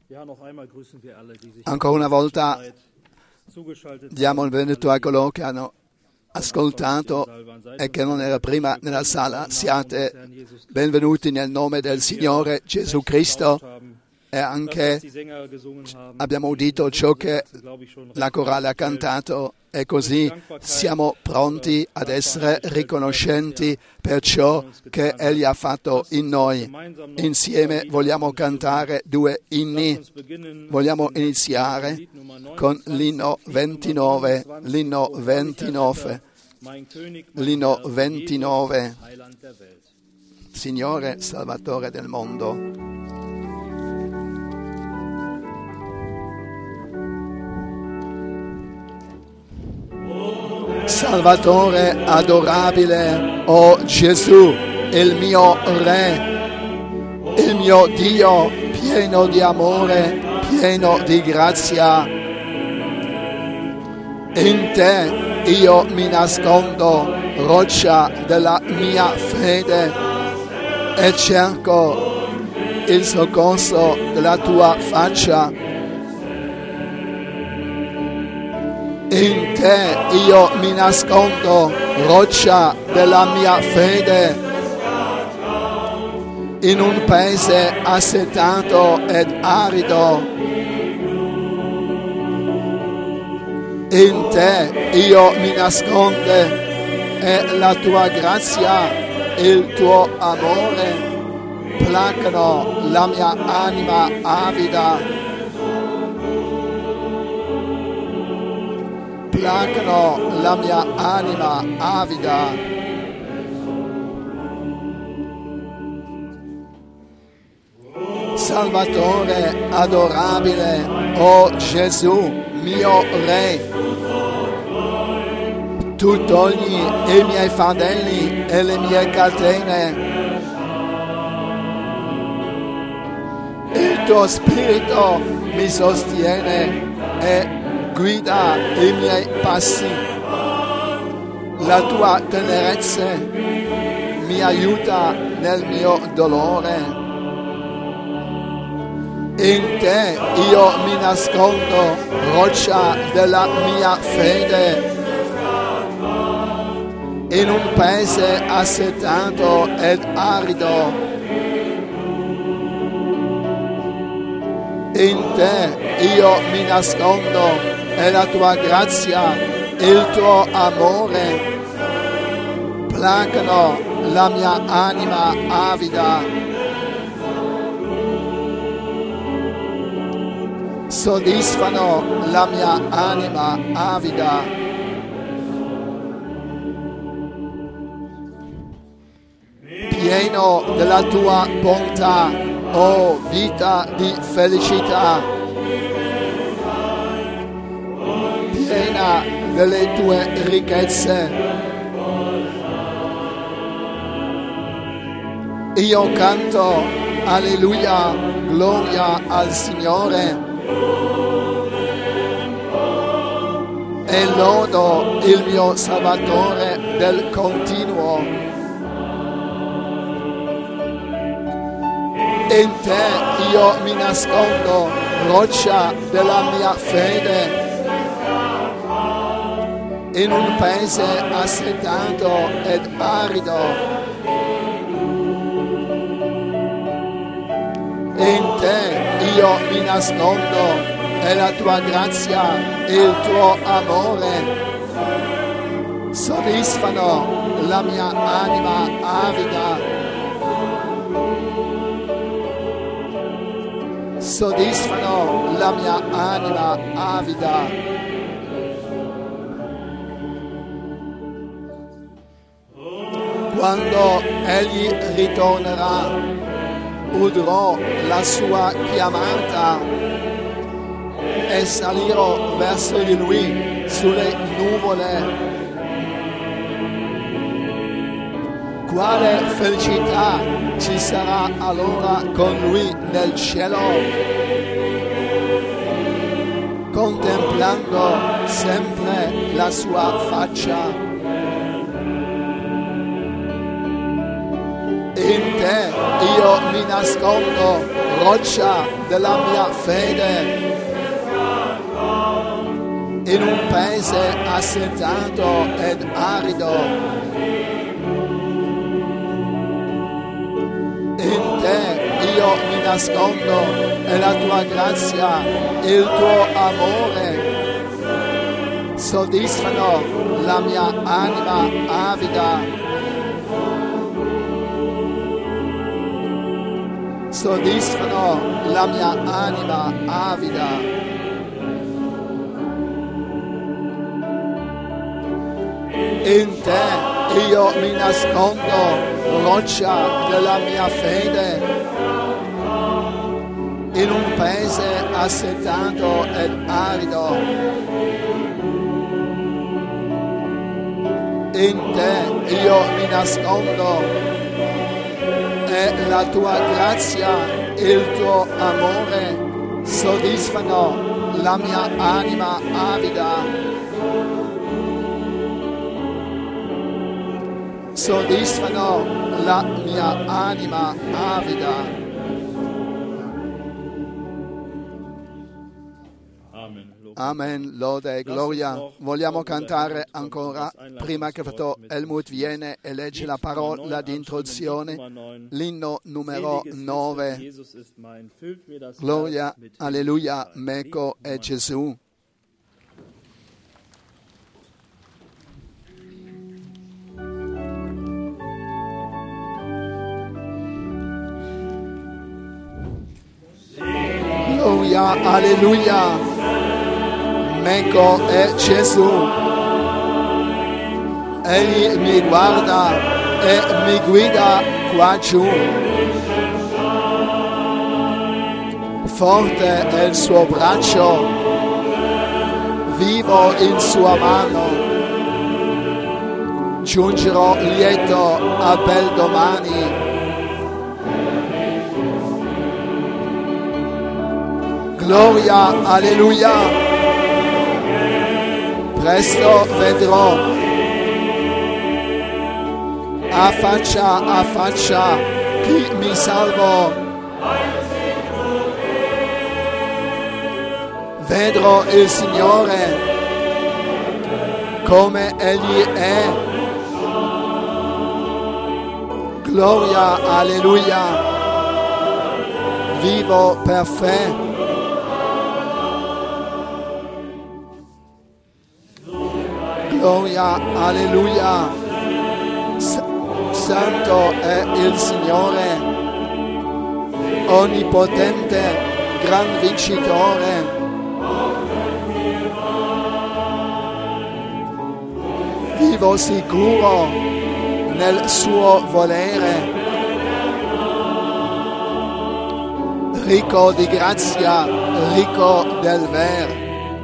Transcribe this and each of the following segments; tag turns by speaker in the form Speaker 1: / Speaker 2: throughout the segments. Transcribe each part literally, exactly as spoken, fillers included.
Speaker 1: Ancora una volta diamo il benvenuto a coloro che hanno ascoltato e che non era prima nella sala. Siate benvenuti nel nome del Signore Gesù Cristo. E anche abbiamo udito ciò che la corale ha cantato e così siamo pronti ad essere riconoscenti per ciò che Egli ha fatto in noi. Insieme vogliamo cantare due inni. Vogliamo iniziare con l'inno ventinove, l'inno ventinove, l'inno ventinove, Signore Salvatore del mondo. Salvatore adorabile, oh Gesù, il mio Re, il mio Dio, pieno di amore, pieno di grazia. In te io mi nascondo, roccia della mia fede, e cerco il soccorso della tua faccia. In te io mi nascondo, roccia della mia fede, in un paese assetato ed arido. In te io mi nascondo e la tua grazia, il tuo amore placano la mia anima avida. Placano la mia anima avida. Salvatore adorabile, oh Gesù, mio Re, tu togli i miei fardelli e le mie catene. Il tuo spirito mi sostiene e guida i miei passi. La tua tenerezza mi aiuta nel mio dolore. In te io mi nascondo, roccia della mia fede, in un paese assetato ed arido. In te io mi nascondo e la tua grazia, il tuo amore placano la mia anima avida. Soddisfano la mia anima avida. Pieno della tua bontà, oh vita di felicità. Piena delle tue ricchezze. Io canto alleluia, gloria al Signore, e lodo il mio Salvatore del continuo. In te io mi nascondo, roccia della mia fede, in un paese assetato ed arido. In te io mi nascondo e la tua grazia, il tuo amore soddisfano la mia anima avida. Soddisfano la mia anima avida. Quando Egli ritornerà, udrò la sua chiamata e salirò verso di Lui sulle nuvole. Quale felicità ci sarà allora con Lui nel cielo, contemplando sempre la sua faccia. In te io mi nascondo, roccia della mia fede. In un paese assetato ed arido. In te io mi nascondo e la tua grazia, il tuo amore soddisfano la mia anima avida. Soddisfano la mia anima avida. In te io mi nascondo, roccia della mia fede. In un paese assetato ed arido. In te io mi nascondo e la tua grazia, il tuo amore soddisfano la mia anima avida. Soddisfano la mia anima avida. Amen, lode e gloria. Vogliamo cantare ancora, prima che Fratello Helmut viene e legge la parola di introduzione, l'inno numero nove. Gloria, alleluia, Meco e Gesù. Gloria, alleluia. Meco è Gesù, egli mi guarda e mi guida qua giù. Forte è il suo braccio, vivo in sua mano. Giungerò lieto a bel domani. Gloria, alleluia. Presto vedrò, a faccia a faccia, chi mi salvò. Vedrò il Signore come Egli è. Gloria, alleluia, vivo per fede. Gloria, alleluia, S- santo è il Signore, onnipotente, gran vincitore. Vivo sicuro nel suo volere, ricco di grazia, ricco del ver.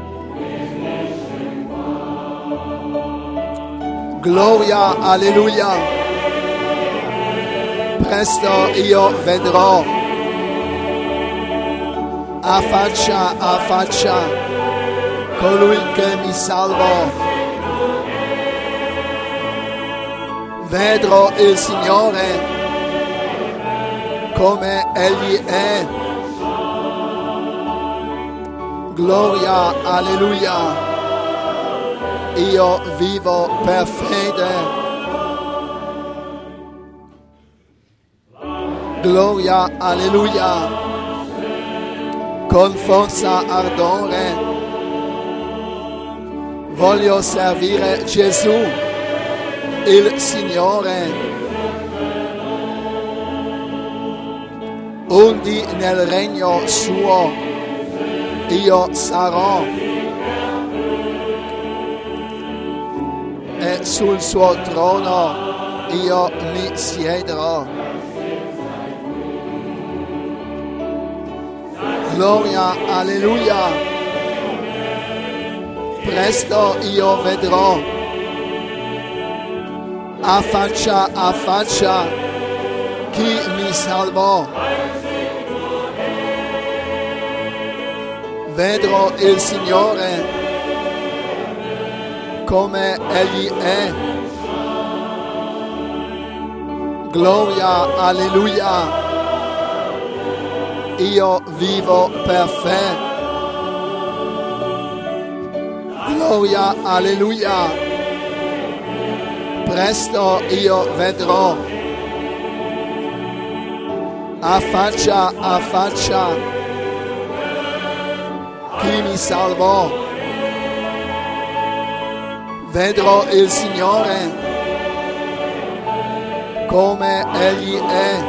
Speaker 1: Gloria, alleluia, presto io vedrò, a faccia a faccia, colui che mi salvò. Vedrò il Signore come Egli è. Gloria, alleluia. Io vivo per fede. Gloria, alleluia. Con forza, ardore. Voglio servire Gesù, il Signore. Undi nel regno suo io sarò. E sul suo trono io mi siederò. Gloria, alleluia. Presto io vedrò, a faccia a faccia, chi mi salvò. Vedrò il Signore come Egli è. Gloria, alleluia. Io vivo per fede. Gloria, alleluia. Presto io vedrò. A faccia a faccia chi mi salvò. Vedrò il Signore come Egli è.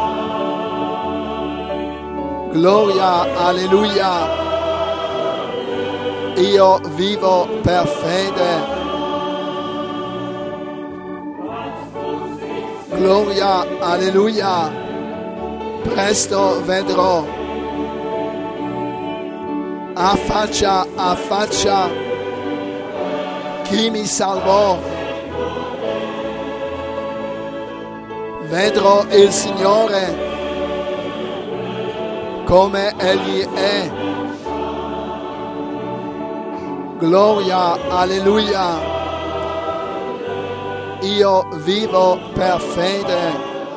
Speaker 1: Gloria, alleluia. Io vivo per fede. Gloria, alleluia. Presto vedrò. A faccia a faccia chi mi salvò. Vedrò il Signore come Egli è. Gloria, alleluia. Io vivo per fede.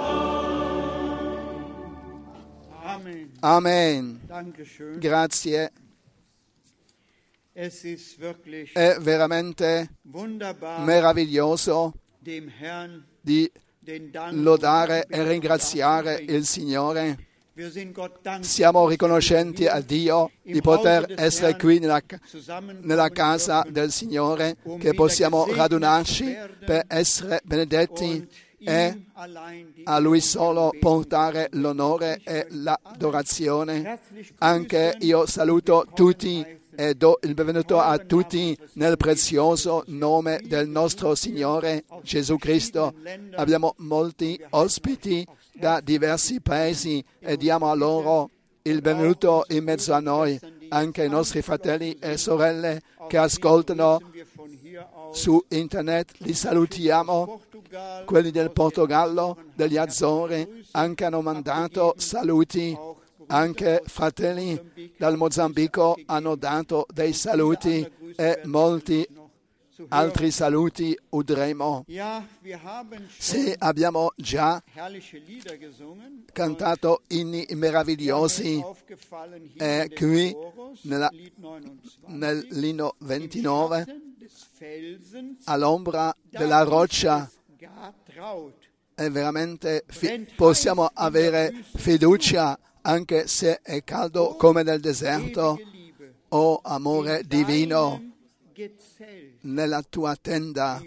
Speaker 2: Amen.
Speaker 1: Amen.
Speaker 2: Dankeschön.
Speaker 1: Grazie.
Speaker 2: Es ist wirklich
Speaker 1: È veramente
Speaker 2: wunderbar,
Speaker 1: meraviglioso
Speaker 2: dem Herrn
Speaker 1: di
Speaker 2: den Dank
Speaker 1: lodare
Speaker 2: und
Speaker 1: e ringraziare il Signore.
Speaker 2: Wir sind Gott dankbar,
Speaker 1: Siamo riconoscenti a Dio di poter essere qui nella, nella casa del Signore, che possiamo radunarci per essere benedetti e a Lui solo portare l'onore e l'adorazione. Anche io saluto tutti e do il benvenuto a tutti nel prezioso nome del nostro Signore Gesù Cristo. Abbiamo molti ospiti da diversi paesi e diamo a loro il benvenuto in mezzo a noi, anche i nostri fratelli e sorelle che ascoltano su internet, li salutiamo. Quelli del Portogallo, degli Azzorri, anche hanno mandato saluti. Anche fratelli dal Mozambico hanno dato dei saluti e molti altri saluti udremo. Sì, abbiamo già cantato inni meravigliosi e qui nella, nell'inno ventinove, all'ombra della roccia, è veramente fi- possiamo avere fiducia anche se è caldo come nel deserto. Oh amore divino, nella tua tenda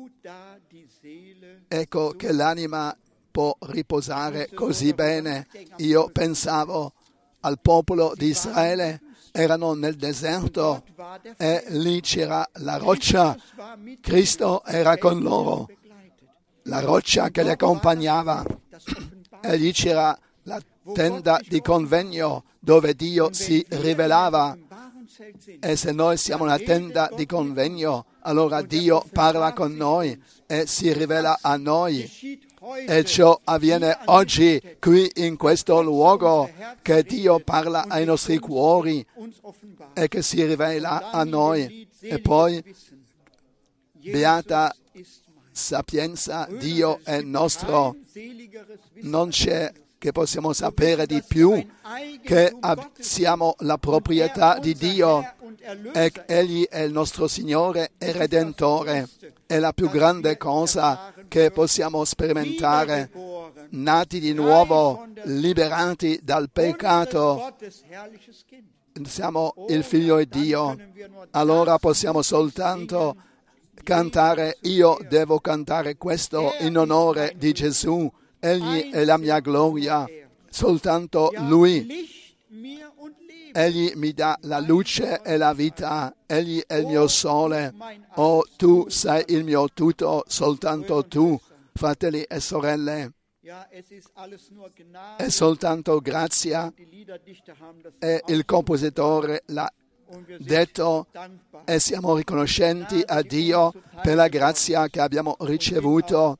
Speaker 1: ecco che l'anima può riposare così bene. Io pensavo al popolo di Israele, erano nel deserto e lì c'era la roccia. Cristo era con loro, la roccia che li accompagnava, e lì c'era la tenda di convegno dove Dio si rivelava. E se noi siamo una tenda di convegno, allora Dio parla con noi e si rivela a noi. E ciò avviene oggi qui in questo luogo, che Dio parla ai nostri cuori e che si rivela a noi. E poi, beata sapienza, Dio è nostro. Non c'è che possiamo sapere di più, che ab- siamo la proprietà di Dio e Egli è il nostro Signore e Redentore. È la più grande cosa che possiamo sperimentare, nati di nuovo, liberati dal peccato. Siamo il Figlio di Dio. Allora possiamo soltanto cantare, io devo cantare questo in onore di Gesù. Egli è la mia gloria, soltanto Lui. Egli mi dà la luce e la vita, Egli è il mio sole. Oh, tu sei il mio tutto, soltanto tu, fratelli e sorelle. È soltanto grazia, e il compositore l'ha detto, e siamo riconoscenti a Dio per la grazia che abbiamo ricevuto.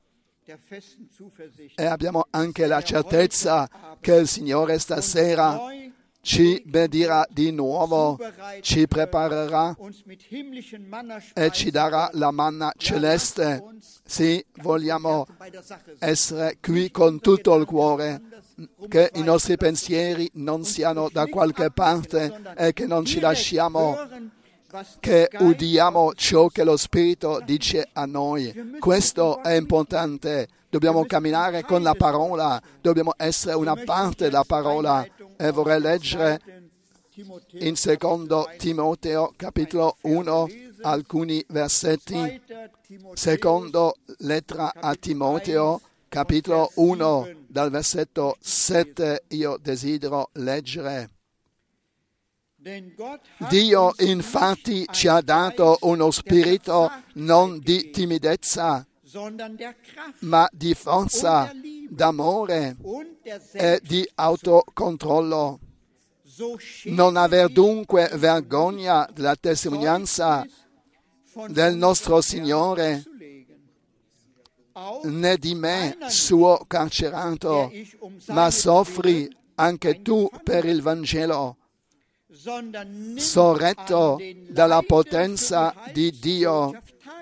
Speaker 1: E abbiamo anche la certezza che il Signore stasera ci benedirà di nuovo, ci preparerà e ci darà la manna celeste. Sì, vogliamo essere qui con tutto il cuore, che i nostri pensieri non siano da qualche parte e che non ci lasciamo, che udiamo ciò che lo Spirito dice a noi. Questo è importante. Dobbiamo camminare con la parola, dobbiamo essere una parte della parola. E vorrei leggere in secondo Timoteo capitolo uno alcuni versetti. Secondo lettera a Timoteo capitolo uno dal versetto sette io desidero leggere. Dio infatti ci ha dato uno spirito non di timidezza, ma di forza, d'amore e di autocontrollo. Non aver dunque vergogna della testimonianza del nostro Signore, né di me, suo carcerato, ma soffri anche tu per il Vangelo, sorretto dalla potenza di Dio.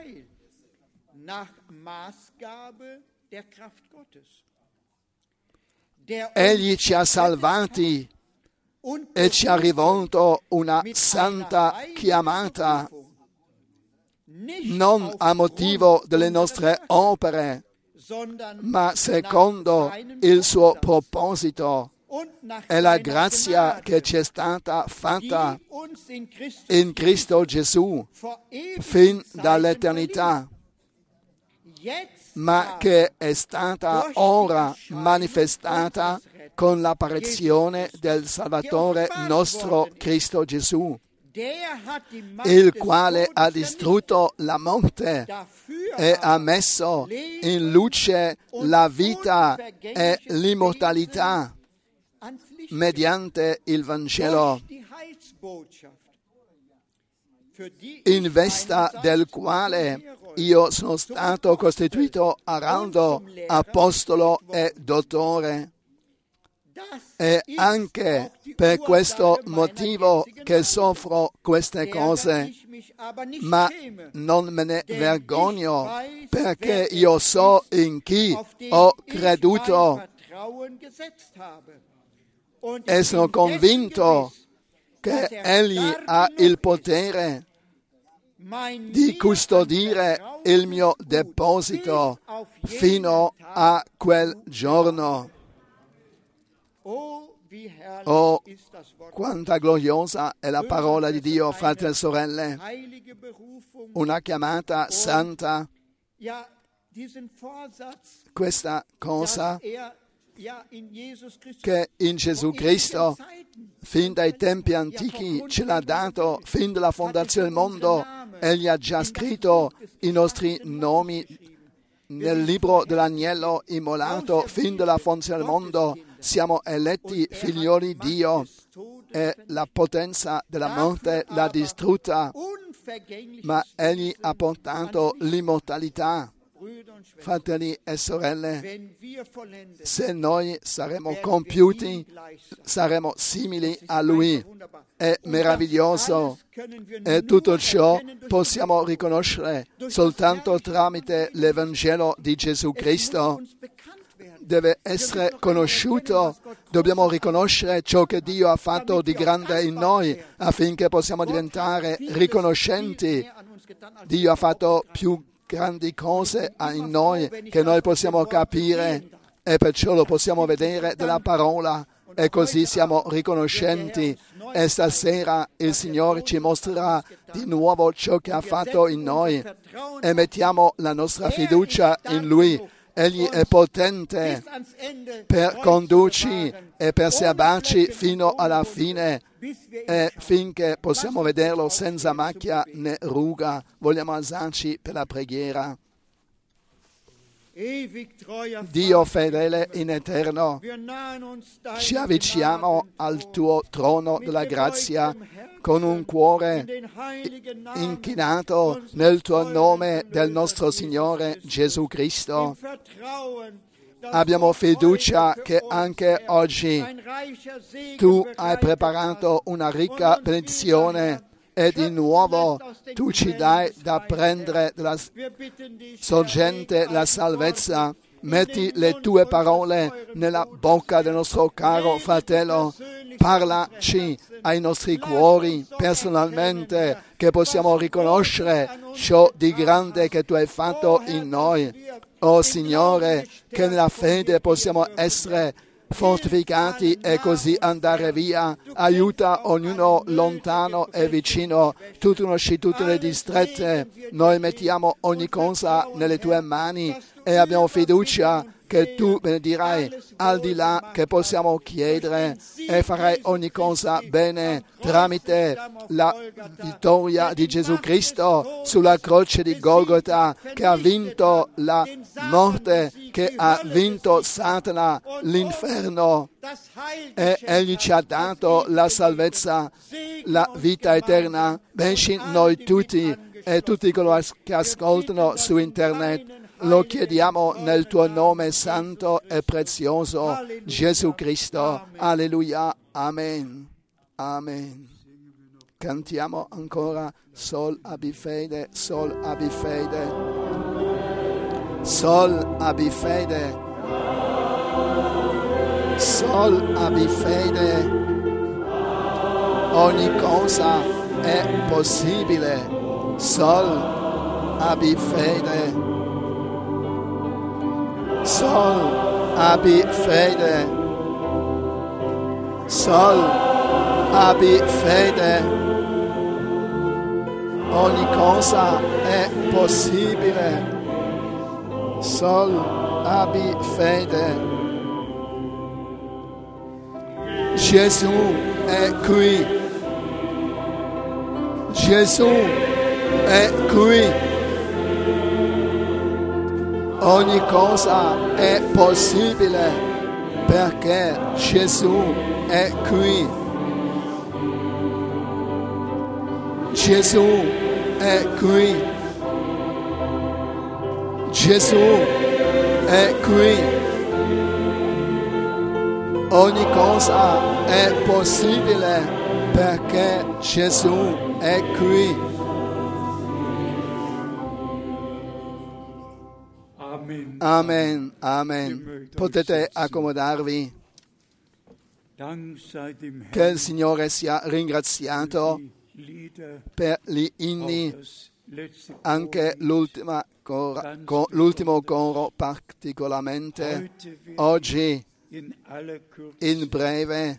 Speaker 1: Egli ci ha salvati e ci ha rivolto una santa chiamata, non a motivo delle nostre opere, ma secondo il suo proposito e la grazia che ci è stata fatta in Cristo Gesù fin dall'eternità, ma che è stata ora manifestata con l'apparizione del Salvatore nostro Cristo Gesù, il quale ha distrutto la morte e ha messo in luce la vita e l'immortalità mediante il Vangelo, in vista del quale io sono stato costituito araldo, apostolo e dottore. È anche per questo motivo che soffro queste cose, ma non me ne vergogno, perché io so in chi ho creduto e sono convinto che Egli ha il potere di custodire il mio deposito fino a quel giorno. Oh, quanta gloriosa è la parola di Dio, fratelli e sorelle, una chiamata santa. Questa cosa che in Gesù Cristo, fin dai tempi antichi, ce l'ha dato, fin dalla fondazione del mondo, Egli ha già scritto i nostri nomi nel libro dell'agnello immolato, fin dalla fondazione del mondo. Siamo eletti figlioli di Dio e la potenza della morte l'ha distrutta, ma Egli ha portato l'immortalità. Fratelli e sorelle, se noi saremo compiuti, saremo simili a Lui. È meraviglioso e tutto ciò possiamo riconoscere soltanto tramite l'Evangelo di Gesù Cristo. Deve essere conosciuto, dobbiamo riconoscere ciò che Dio ha fatto di grande in noi affinché possiamo diventare riconoscenti. Dio ha fatto più grandi cose in noi che noi possiamo capire e perciò lo possiamo vedere dalla parola e così siamo riconoscenti e stasera il Signore ci mostrerà di nuovo ciò che ha fatto in noi e mettiamo la nostra fiducia in Lui. Egli è potente per condurci e per serbarci fino alla fine e finché possiamo vederlo senza macchia né ruga. Vogliamo alzarci per la preghiera. Dio fedele in eterno, ci avviciniamo al tuo trono della grazia con un cuore inchinato nel tuo nome del nostro Signore Gesù Cristo, Abbiamo fiducia che anche oggi tu hai preparato una ricca benedizione e di nuovo tu ci dai da prendere dalla sorgente la salvezza. Metti le tue parole nella bocca del nostro caro fratello, parlaci ai nostri cuori personalmente, che possiamo riconoscere ciò di grande che tu hai fatto in noi. Oh Signore, che nella fede possiamo essere fortificati e così andare via. Aiuta ognuno lontano e vicino. Tu conosci tutte le distrette. Noi mettiamo ogni cosa nelle tue mani e abbiamo fiducia che tu benedirai al di là che possiamo chiedere e farai ogni cosa bene tramite la vittoria di Gesù Cristo sulla croce di Golgota, che ha vinto la morte, che ha vinto Satana, l'inferno, e Egli ci ha dato la salvezza, la vita eterna. Benci noi tutti e tutti coloro che ascoltano su internet. Lo chiediamo nel tuo nome santo e prezioso, Gesù Cristo. Alleluia. Amen. Amen. Cantiamo ancora Sol abbi fede, Sol abbi fede. Sol abbi fede. Sol abbi fede. Ogni cosa è possibile. Sol abbi fede. Sol abbi fede. Sol abbi fede. Ogni cosa è possibile. Sol abbi fede. Gesù è qui. Gesù è qui. Ogni cosa è possibile perché Gesù è qui. Gesù è qui. Gesù è qui. Ogni cosa è possibile perché Gesù è qui. Amen, amen. Potete accomodarvi. Che il Signore sia ringraziato per gli inni, anche l'ultima cora, co, l'ultimo coro particolarmente. Oggi, in breve,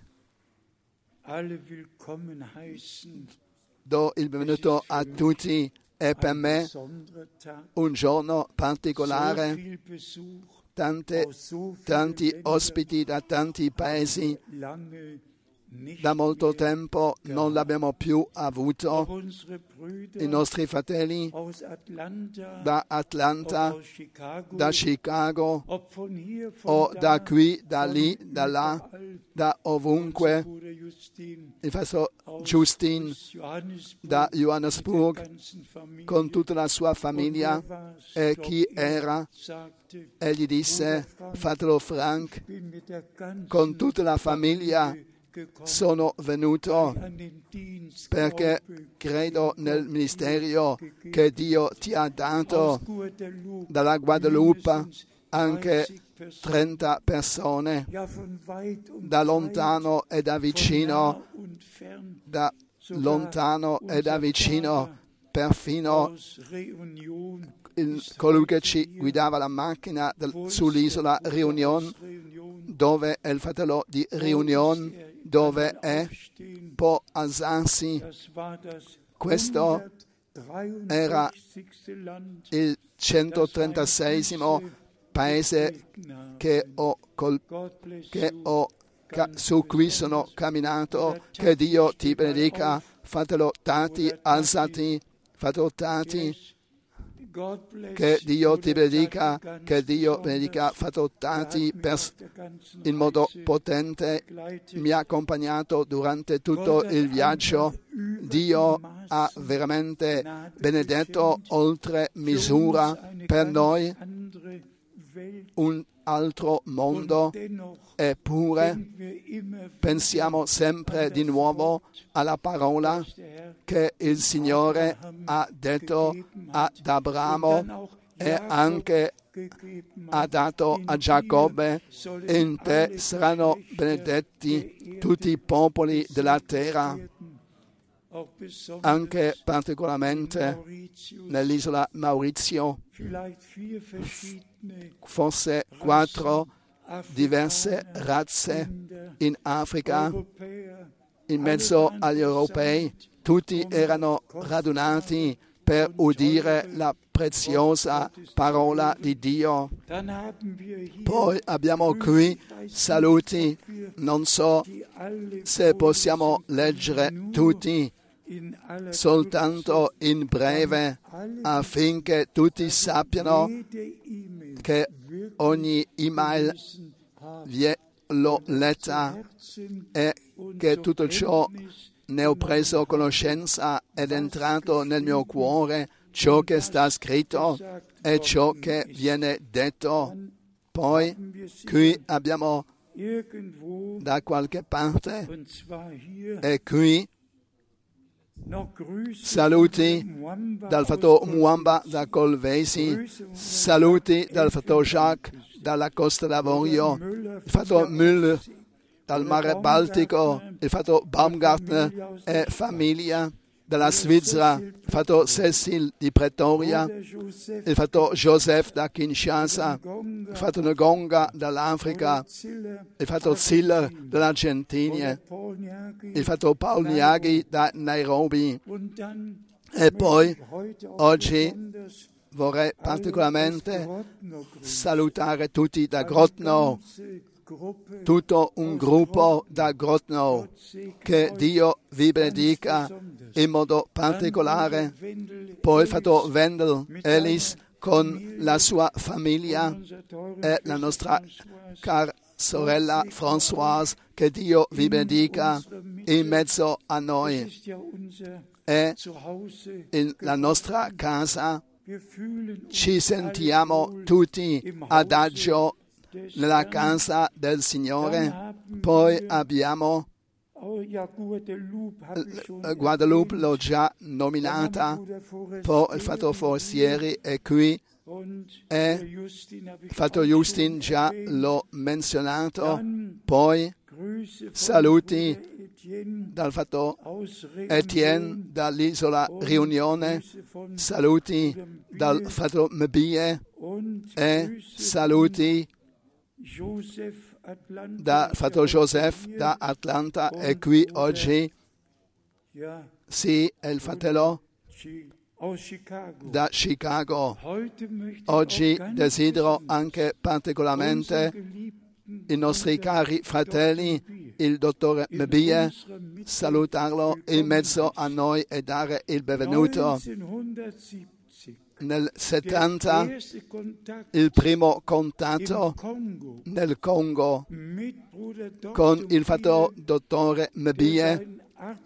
Speaker 1: do il benvenuto a tutti. È per me un giorno particolare, Tante, tanti ospiti da tanti paesi, da molto tempo non l'abbiamo più avuto. I nostri fratelli da Atlanta, da Chicago, o da qui, da lì, da là, da ovunque. Il fratello Justin da Johannesburg con tutta la sua famiglia, e chi era? Egli disse: fratello Frank, con tutta la famiglia sono venuto perché credo nel ministero che Dio ti ha dato. Dalla Guadalupe anche trenta persone, da lontano e da vicino, da lontano e da vicino, perfino il, colui che ci guidava la macchina del, sull'isola Réunion, dove è il fratello di Réunion, dove è, può alzarsi. Questo era il centotrentaseiesimo paese che ho, col, che ho ca, su cui sono camminato. Che Dio ti benedica, fratello Tati, alzati, fratello Tati. Che Dio ti benedica, che Dio benedica fratello Tati per, in modo potente. Mi ha accompagnato durante tutto il viaggio. Dio ha veramente benedetto oltre misura per noi un, altro mondo, eppure pensiamo sempre di nuovo alla parola che il Signore ha detto ad Abramo e anche ha dato a Giacobbe: in te saranno benedetti tutti i popoli della terra, anche particolarmente nell'isola Maurizio, forse quattro diverse razze in Africa, in mezzo agli europei, tutti erano radunati per udire la preziosa parola di Dio. Poi abbiamo qui saluti, non so se possiamo leggere tutti, soltanto in breve, affinché tutti sappiano che ogni email l'ho letta e che tutto ciò ne ho preso conoscenza ed è entrato nel mio cuore ciò che sta scritto e ciò che viene detto. Poi qui abbiamo da qualche parte, e qui saluti dal fratello Muamba da Colvesi, saluti dal fratello Jacques dalla Costa d'Avorio, il fratello Müller dal Mare Baltico, il fratello Baumgartner e famiglia dalla Svizzera, il fratello Cecil di Pretoria, il fratello Joseph da Kinshasa, il fratello Ngonga dall'Africa, il fratello Ziller dall'Argentina, il fratello Paul Niaghi da Nairobi. E poi oggi vorrei particolarmente salutare tutti da Grodno, tutto un gruppo da Grodno. Che Dio vi benedica in modo particolare. Poi il fratello Wendel Ellis con la sua famiglia e la nostra cara sorella Françoise. Che Dio vi benedica in mezzo a noi. È in la nostra casa. Ci sentiamo tutti ad agio nella casa del Signore. Poi abbiamo Guadalupe, l'ho già nominata, poi il fratello Forsieri è qui e il fratello Justin già l'ho menzionato. Poi saluti dal fratello Etienne dall'isola Riunione, saluti dal fratello Mbie e saluti da fratello Joseph da Atlanta è qui oggi. Sì, è il fratello da Chicago. Oggi desidero anche particolarmente i nostri cari fratelli, il dottore Mbie, salutarlo in mezzo a noi e dare il benvenuto. Nel settanta il primo contatto nel Congo con il fratello dottore Mbie,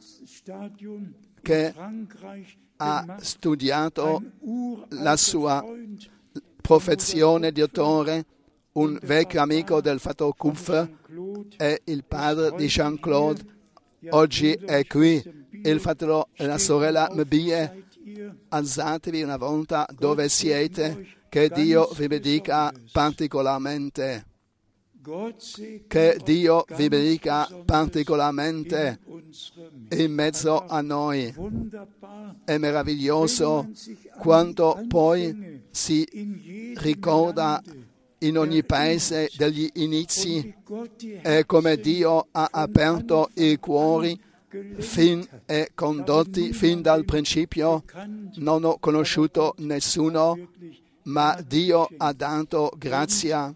Speaker 1: che ha studiato la sua professione di dottore, un vecchio amico del fratello Kupfer e il padre di Jean-Claude. Oggi è qui il fratello e la sorella Mbie. Alzatevi una volta dove siete, che Dio vi benedica particolarmente. Che Dio vi benedica particolarmente in mezzo a noi. È meraviglioso quanto poi si ricorda in ogni paese degli inizi e come Dio ha aperto i cuori fin e condotti fin dal principio. Non ho conosciuto nessuno, ma Dio ha dato grazia.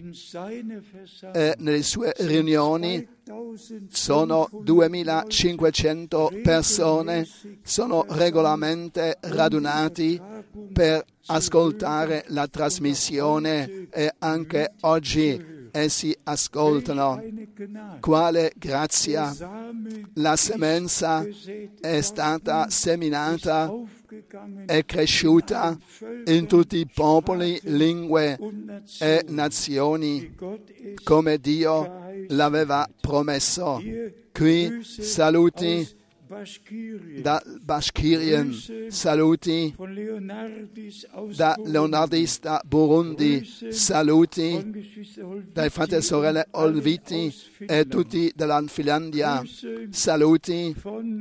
Speaker 1: E nelle sue riunioni sono duemilacinquecento persone, sono regolarmente radunati per ascoltare la trasmissione, e anche oggi essi ascoltano. Quale grazia! La semenza è stata seminata e cresciuta in tutti i popoli, lingue e nazioni, come Dio l'aveva promesso. Qui saluti da Bashkirien, saluti da Leonardis da Burundi, saluti dai fratelli e sorelle Olviti e tutti dalla Finlandia, saluti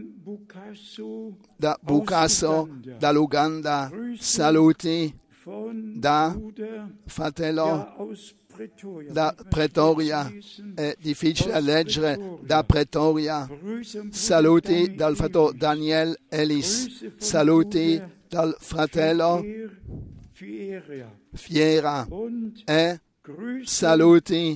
Speaker 1: da Bukaso, dall'Uganda, saluti da fratello da Pretoria, è difficile leggere, da Pretoria, saluti dal fratello Daniel Ellis, saluti dal fratello Fiera e saluti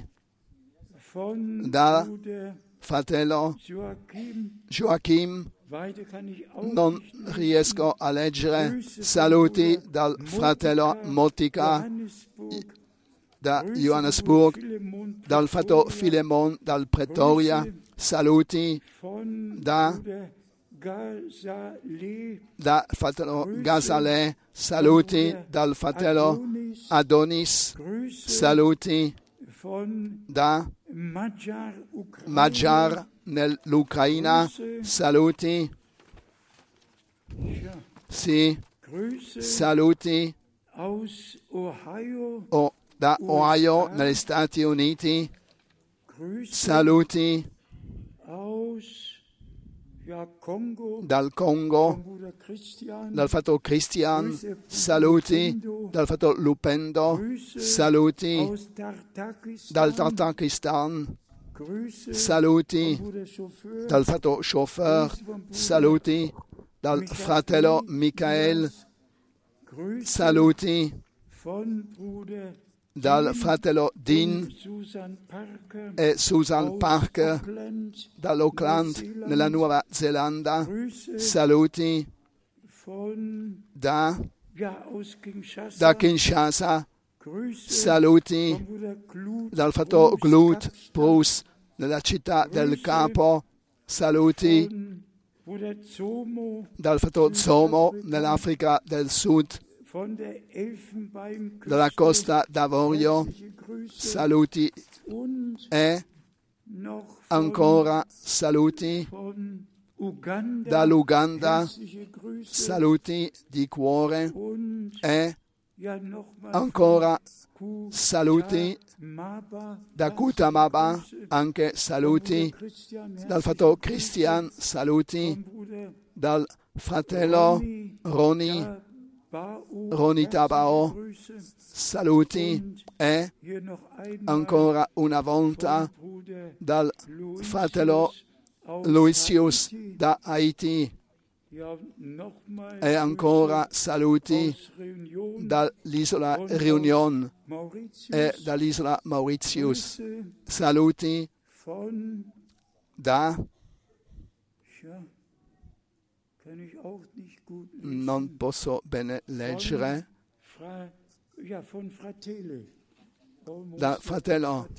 Speaker 1: dal fratello Joachim, non riesco a leggere, saluti dal fratello Motica, da Johannesburg, dal fratello Filemon, dal Pretoria, saluti da, da fratello Gazale, saluti dal fratello Adonis, saluti da Magyar nell'Ucraina, saluti, sì, saluti oh, da Ohio negli Stati Uniti, saluti dal Congo, dal fratello Christian, saluti dal fratello Lupendo, saluti dal Tartakistan, saluti dal fratello Chauffeur, saluti dal fratello Michael, saluti dal fratello Dean e Susan Parker dall'Auckland nella Nuova Zelanda, saluti da, da Kinshasa, saluti dal fratello Glut Bruce nella città del Capo, saluti dal fratello Zomo nell'Africa del Sud, dalla Costa d'Avorio, saluti e ancora saluti dall'Uganda, saluti di cuore e ancora saluti da Kutamaba, anche saluti dal fratello Christian, saluti dal fratello Roni, Roni Tabao, saluti e ancora una volta dal fratello Lucius da Haiti e ancora saluti dall'isola Réunion e dall'isola Mauritius, saluti da, non posso bene leggere, da fratello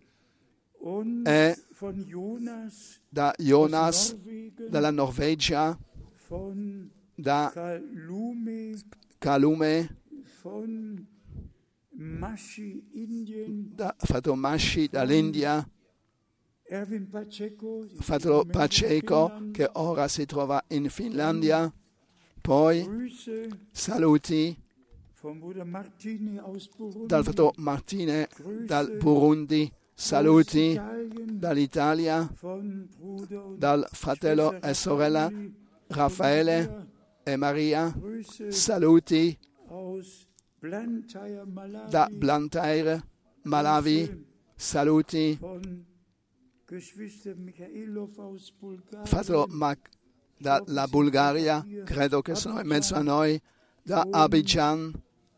Speaker 1: e da Jonas dalla Norvegia, da Kalume, da fratello Mashi dall'India, fratello Pacheco che ora si trova in Finlandia, poi saluti dal fratello Martine dal Burundi, saluti dall'Italia, dal fratello e sorella Raffaele e Maria, saluti da Blantyre, Malawi, saluti fratello Mac dalla Bulgaria, credo che sono in mezzo a noi, da Abidjan,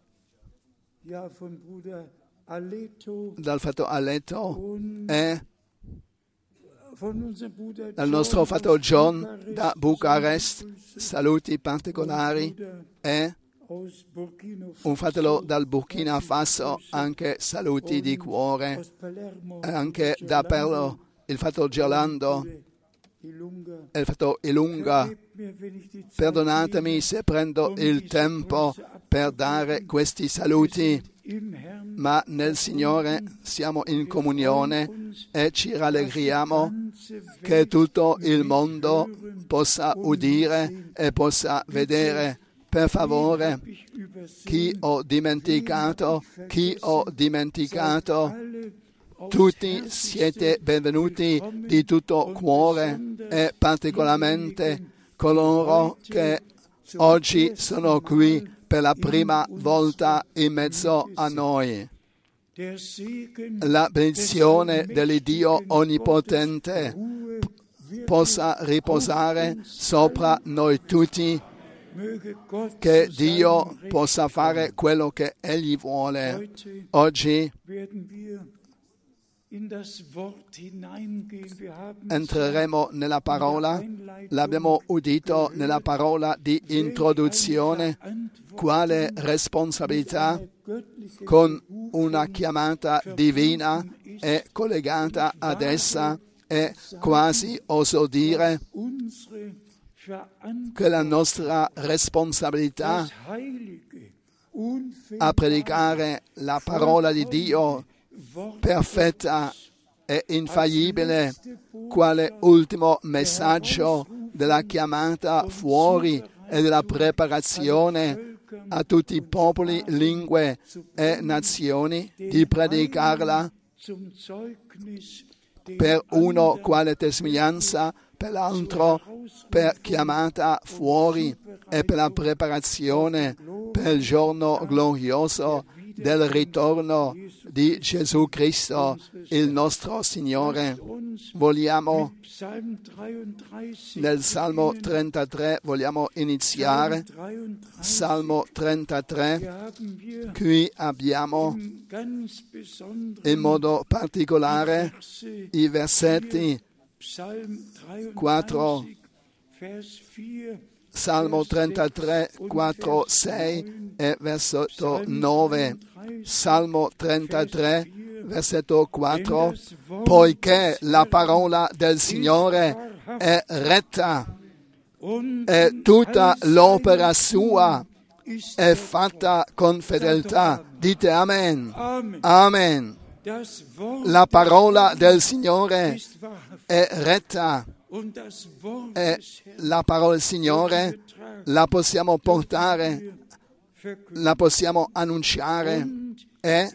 Speaker 1: dal fratello Aletto e dal nostro fratello John da Bucarest, saluti particolari e un fratello dal Burkina Faso, anche saluti di cuore, anche da Perlo, il fratello Gerlando e il fratello Ilunga. Perdonatemi se prendo il tempo per dare questi saluti, ma nel Signore siamo in comunione e ci rallegriamo che tutto il mondo possa udire e possa vedere. Per favore, chi ho dimenticato, chi ho dimenticato, tutti siete benvenuti di tutto cuore e particolarmente coloro che oggi sono qui per la prima volta in mezzo a noi. La benedizione dell'Iddio Onnipotente possa riposare sopra noi tutti, che Dio possa fare quello che Egli vuole. Oggi entreremo nella parola, l'abbiamo udito nella parola di introduzione, quale responsabilità con una chiamata divina è collegata ad essa e quasi oso dire che la nostra responsabilità a predicare la parola di Dio perfetta e infallibile, quale ultimo messaggio della chiamata fuori e della preparazione a tutti i popoli, lingue e nazioni, di predicarla per uno quale testimonianza, per l'altro per chiamata fuori e per la preparazione per il giorno glorioso del ritorno di Gesù Cristo, il nostro Signore. Vogliamo nel Salmo trentatré, vogliamo iniziare. Salmo trentatré, qui abbiamo in modo particolare i versetti quattro, Salmo trentatré, quattro, sei e versetto nove. Salmo trentatré, versetto quattro. Poiché la parola del Signore è retta e tutta l'opera sua è fatta con fedeltà. Dite Amen. Amen. La parola del Signore è retta e la parola del Signore la possiamo portare, la possiamo annunciare e,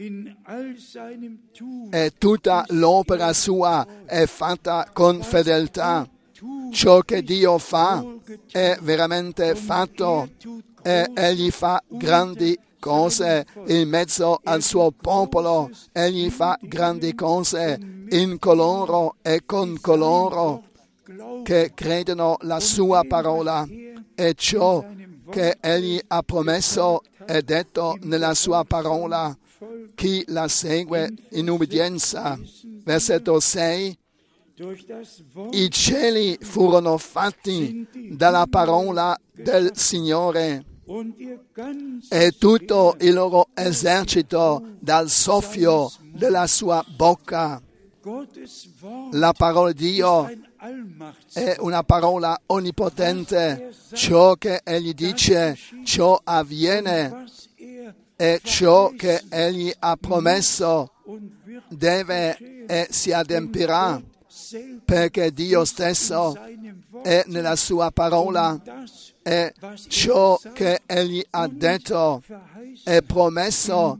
Speaker 1: e tutta l'opera sua è fatta con fedeltà. Ciò che Dio fa è veramente fatto e Egli fa grandi cose in mezzo al suo popolo. Egli fa grandi cose in coloro e con coloro che credono la sua parola e ciò che Egli ha promesso è detto nella sua parola. Chi la segue in ubbidienza. Versetto sei. I cieli furono fatti dalla parola del Signore e tutto il loro esercito dal soffio della sua bocca. La parola di Dio è una parola onnipotente. Ciò che Egli dice, ciò avviene, e ciò che Egli ha promesso deve e si adempirà, perché Dio stesso è nella sua parola e ciò che Egli ha detto e promesso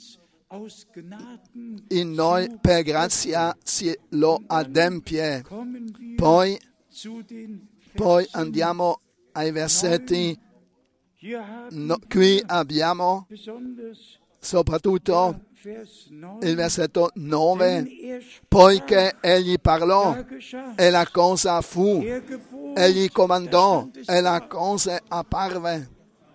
Speaker 1: in noi per grazia si lo adempie. Poi, poi andiamo ai versetti. No, qui abbiamo soprattutto il versetto nove. Poiché Egli parlò e la cosa fu, Egli comandò e la cosa apparve.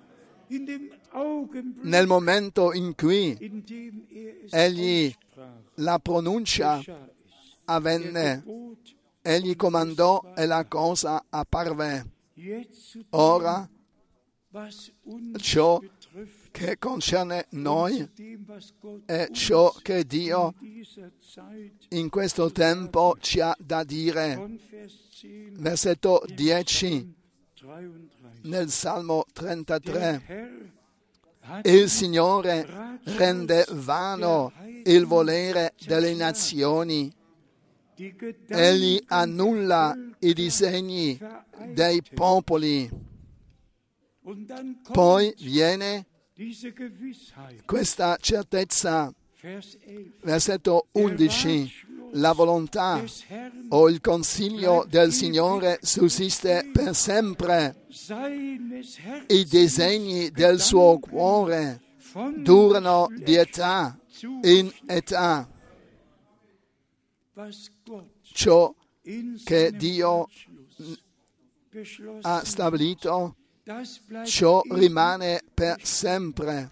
Speaker 1: Nel momento in cui Egli la pronuncia avvenne, Egli comandò e la cosa apparve. Ora ciò che concerne noi è ciò che Dio in questo tempo ci ha da dire. Versetto dieci nel Salmo trentatré. Il Signore rende vano il volere delle nazioni. Egli annulla i disegni dei popoli. Poi viene questa certezza. Versetto undici. La volontà o il consiglio del Signore sussiste per sempre. I disegni del suo cuore durano di età in età. Ciò che Dio ha stabilito, ciò rimane per sempre.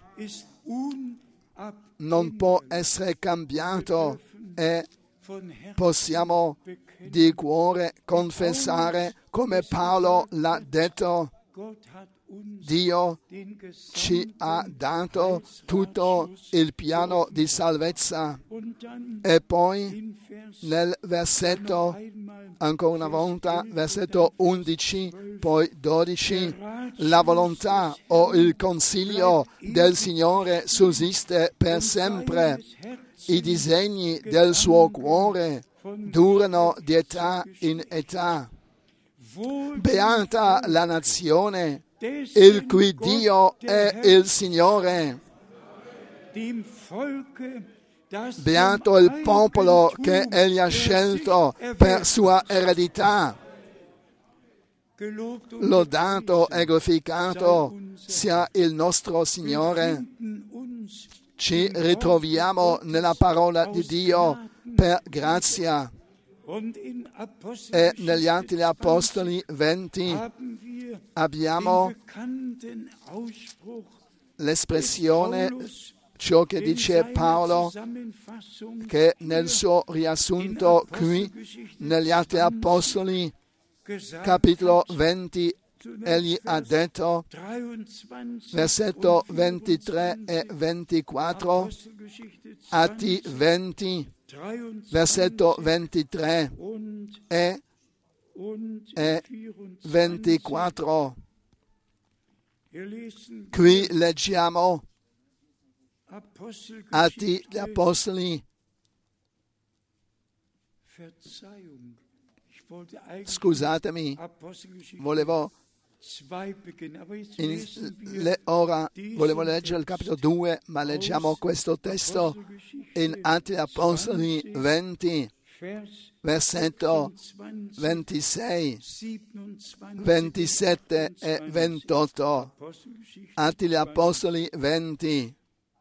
Speaker 1: Non può essere cambiato e possiamo di cuore confessare, come Paolo l'ha detto, Dio ci ha dato tutto il piano di salvezza. E poi nel versetto, ancora una volta, versetto undici, poi dodici, la volontà o il consiglio del Signore sussiste per sempre. I disegni del suo cuore durano di età in età. Beata la nazione, il cui Dio è il Signore. Beato il popolo che Egli ha scelto per sua eredità. Lodato e glorificato sia il nostro Signore. Ci ritroviamo nella parola di Dio per grazia. E negli Atti degli Apostoli venti abbiamo l'espressione, ciò che dice Paolo, che nel suo riassunto qui negli Atti degli Apostoli, capitolo venti, egli ha detto, versetto ventitré e ventiquattro, Atti venti, versetto ventitré e, e ventiquattro. Qui leggiamo Atti degli Apostoli. Scusatemi, volevo in, le, ora volevo leggere il capitolo due, ma leggiamo questo testo in Atti degli Apostoli venti, versetto ventisei, ventisette e ventotto. Atti degli Apostoli venti,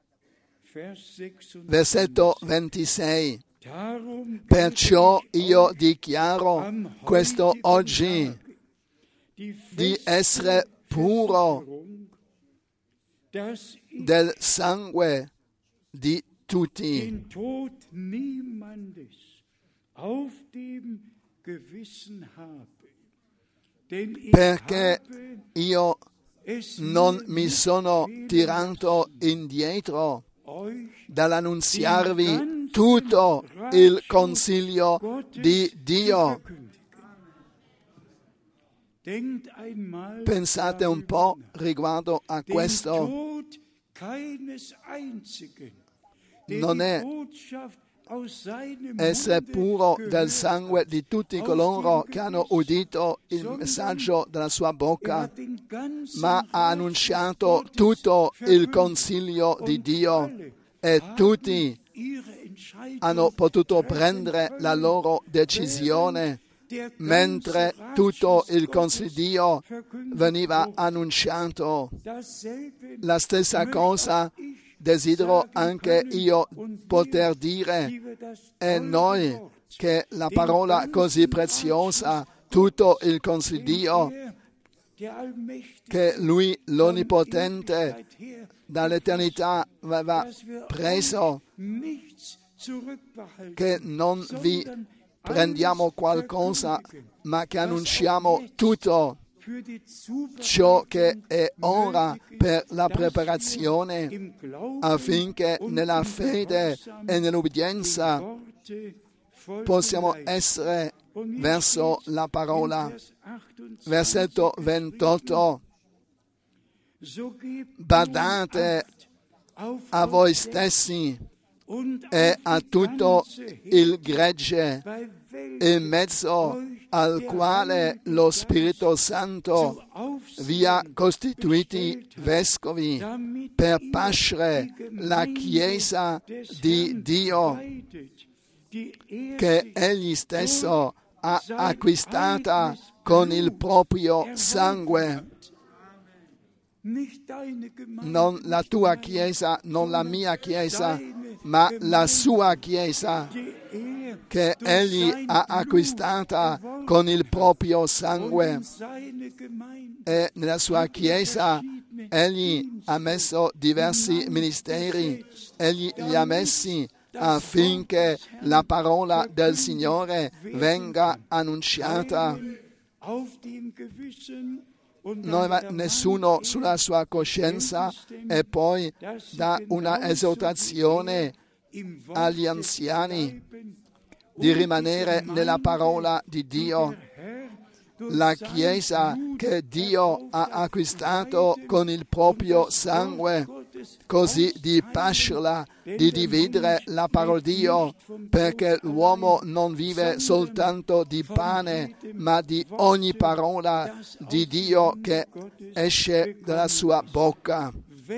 Speaker 1: versetto ventisei. Perciò io dichiaro questo oggi, di essere puro del sangue di tutti. Perché io non mi sono tirato indietro dall'annunziarvi tutto il consiglio di Dio. Pensate un po' riguardo a questo. Non è essere puro del sangue di tutti coloro che hanno udito il messaggio della sua bocca, ma ha annunciato tutto il consiglio di Dio e tutti hanno potuto prendere la loro decisione mentre tutto il consiglio di Dio veniva annunciato. La stessa cosa desidero anche io poter dire, e noi che la parola così preziosa, tutto il consiglio di Dio, che Lui l'Onnipotente dall'eternità aveva preso, che non vi prendiamo qualcosa, ma che annunciamo tutto ciò che è ora per la preparazione, affinché nella fede e nell'obbedienza possiamo essere verso la parola. Versetto ventotto. Badate a voi stessi e a tutto il gregge in mezzo al quale lo Spirito Santo vi ha costituiti vescovi per pascere la Chiesa di Dio che Egli stesso ha acquistata con il proprio sangue. Non la tua Chiesa, non la mia Chiesa, ma la sua Chiesa che Egli ha acquistata con il proprio sangue. E nella sua Chiesa Egli ha messo diversi ministeri, Egli li ha messi affinché la parola del Signore venga annunciata. Non ha nessuno sulla sua coscienza, e poi dà una esortazione agli anziani di rimanere nella parola di Dio. La Chiesa che Dio ha acquistato con il proprio sangue, così di pascerla, di dividere la parola di Dio, perché l'uomo non vive soltanto di pane, ma di ogni parola di Dio che esce dalla sua bocca.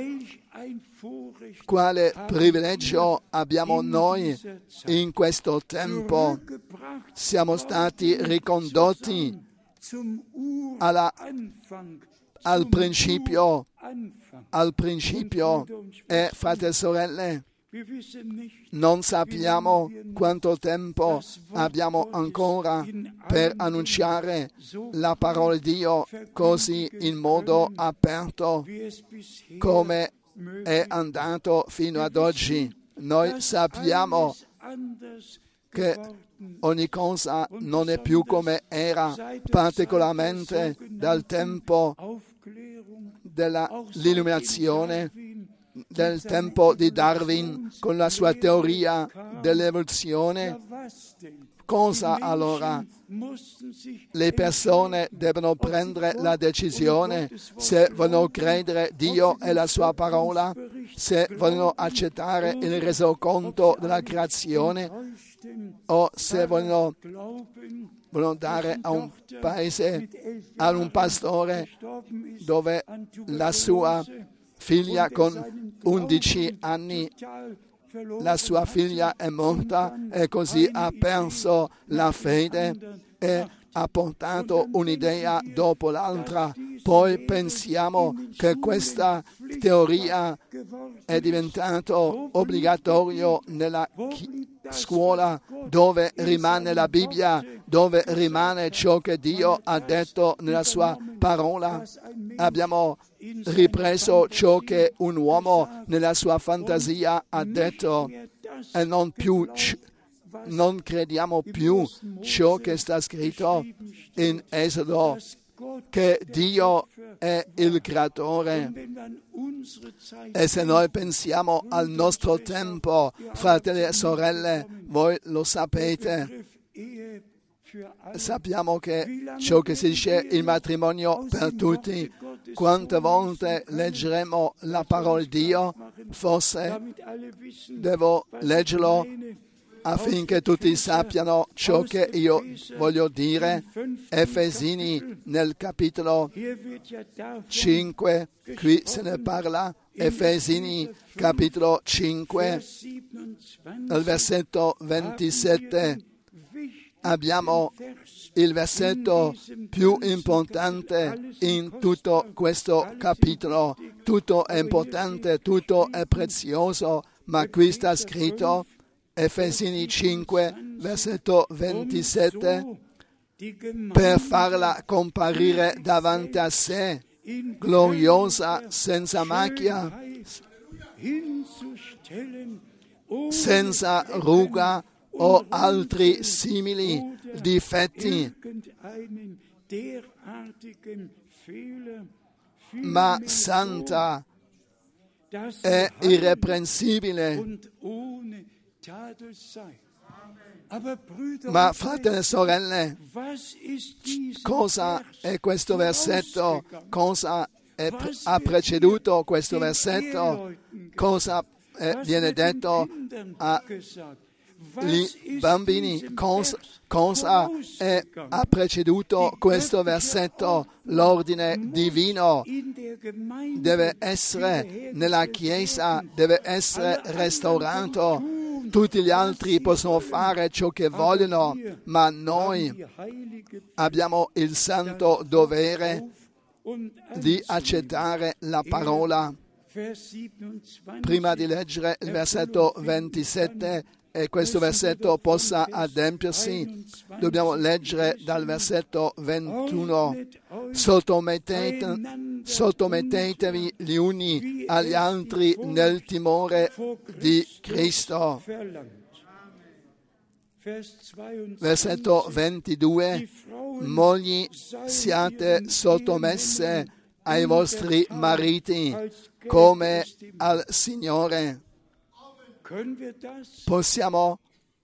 Speaker 1: Quale privilegio abbiamo noi in questo tempo? Siamo stati ricondotti alla, al principio, al principio e fratelli e sorelle, non sappiamo quanto tempo abbiamo ancora per annunciare la parola di Dio così in modo aperto come è andato fino ad oggi. Noi sappiamo che ogni cosa non è più come era, particolarmente dal tempo dell'illuminazione, del tempo di Darwin con la sua teoria dell'evoluzione. Cosa allora? Le persone devono prendere la decisione se vogliono credere Dio e la sua parola, se vogliono accettare il resoconto della creazione o se vogliono, vogliono dare a un paese, a un pastore dove la sua figlia con undici anni, la sua figlia è morta e così ha perso la fede e ha portato un'idea dopo l'altra. Poi pensiamo che questa teoria è diventata obbligatoria nella chi- scuola, dove rimane la Bibbia, dove rimane ciò che Dio ha detto nella sua parola. Abbiamo ripreso ciò che un uomo nella sua fantasia ha detto e non più non crediamo più ciò che sta scritto in Esodo, che Dio è il creatore. E se noi pensiamo al nostro tempo, fratelli e sorelle, voi lo sapete, sappiamo che ciò che si dice il matrimonio per tutti, quante volte leggeremo la parola di Dio? Forse devo leggerlo affinché tutti sappiano ciò che io voglio dire. Efesini nel capitolo cinque, qui se ne parla, Efesini capitolo cinque, nel versetto ventisette, abbiamo il versetto più importante in tutto questo capitolo. Tutto è importante, tutto è prezioso, ma qui sta scritto Efesini cinque, versetto ventisette, per farla comparire davanti a sé, gloriosa, senza macchia, senza ruga o altri simili difetti, ma santa e irreprensibile. Ma fratelli e sorelle, cosa è questo versetto? Cosa è, ha preceduto questo versetto? Cosa eh, viene detto ai bambini? Cosa, cosa è, ha preceduto questo versetto? L'ordine divino deve essere nella Chiesa, deve essere restaurato. Tutti gli altri possono fare ciò che vogliono, ma noi abbiamo il santo dovere di accettare la parola. Prima di leggere il versetto ventisette e questo versetto possa adempiersi, dobbiamo leggere dal versetto ventuno. Sottomettete, sottomettetevi gli uni agli altri nel timore di Cristo. Versetto ventidue. Mogli, siate sottomesse ai vostri mariti come al Signore. Possiamo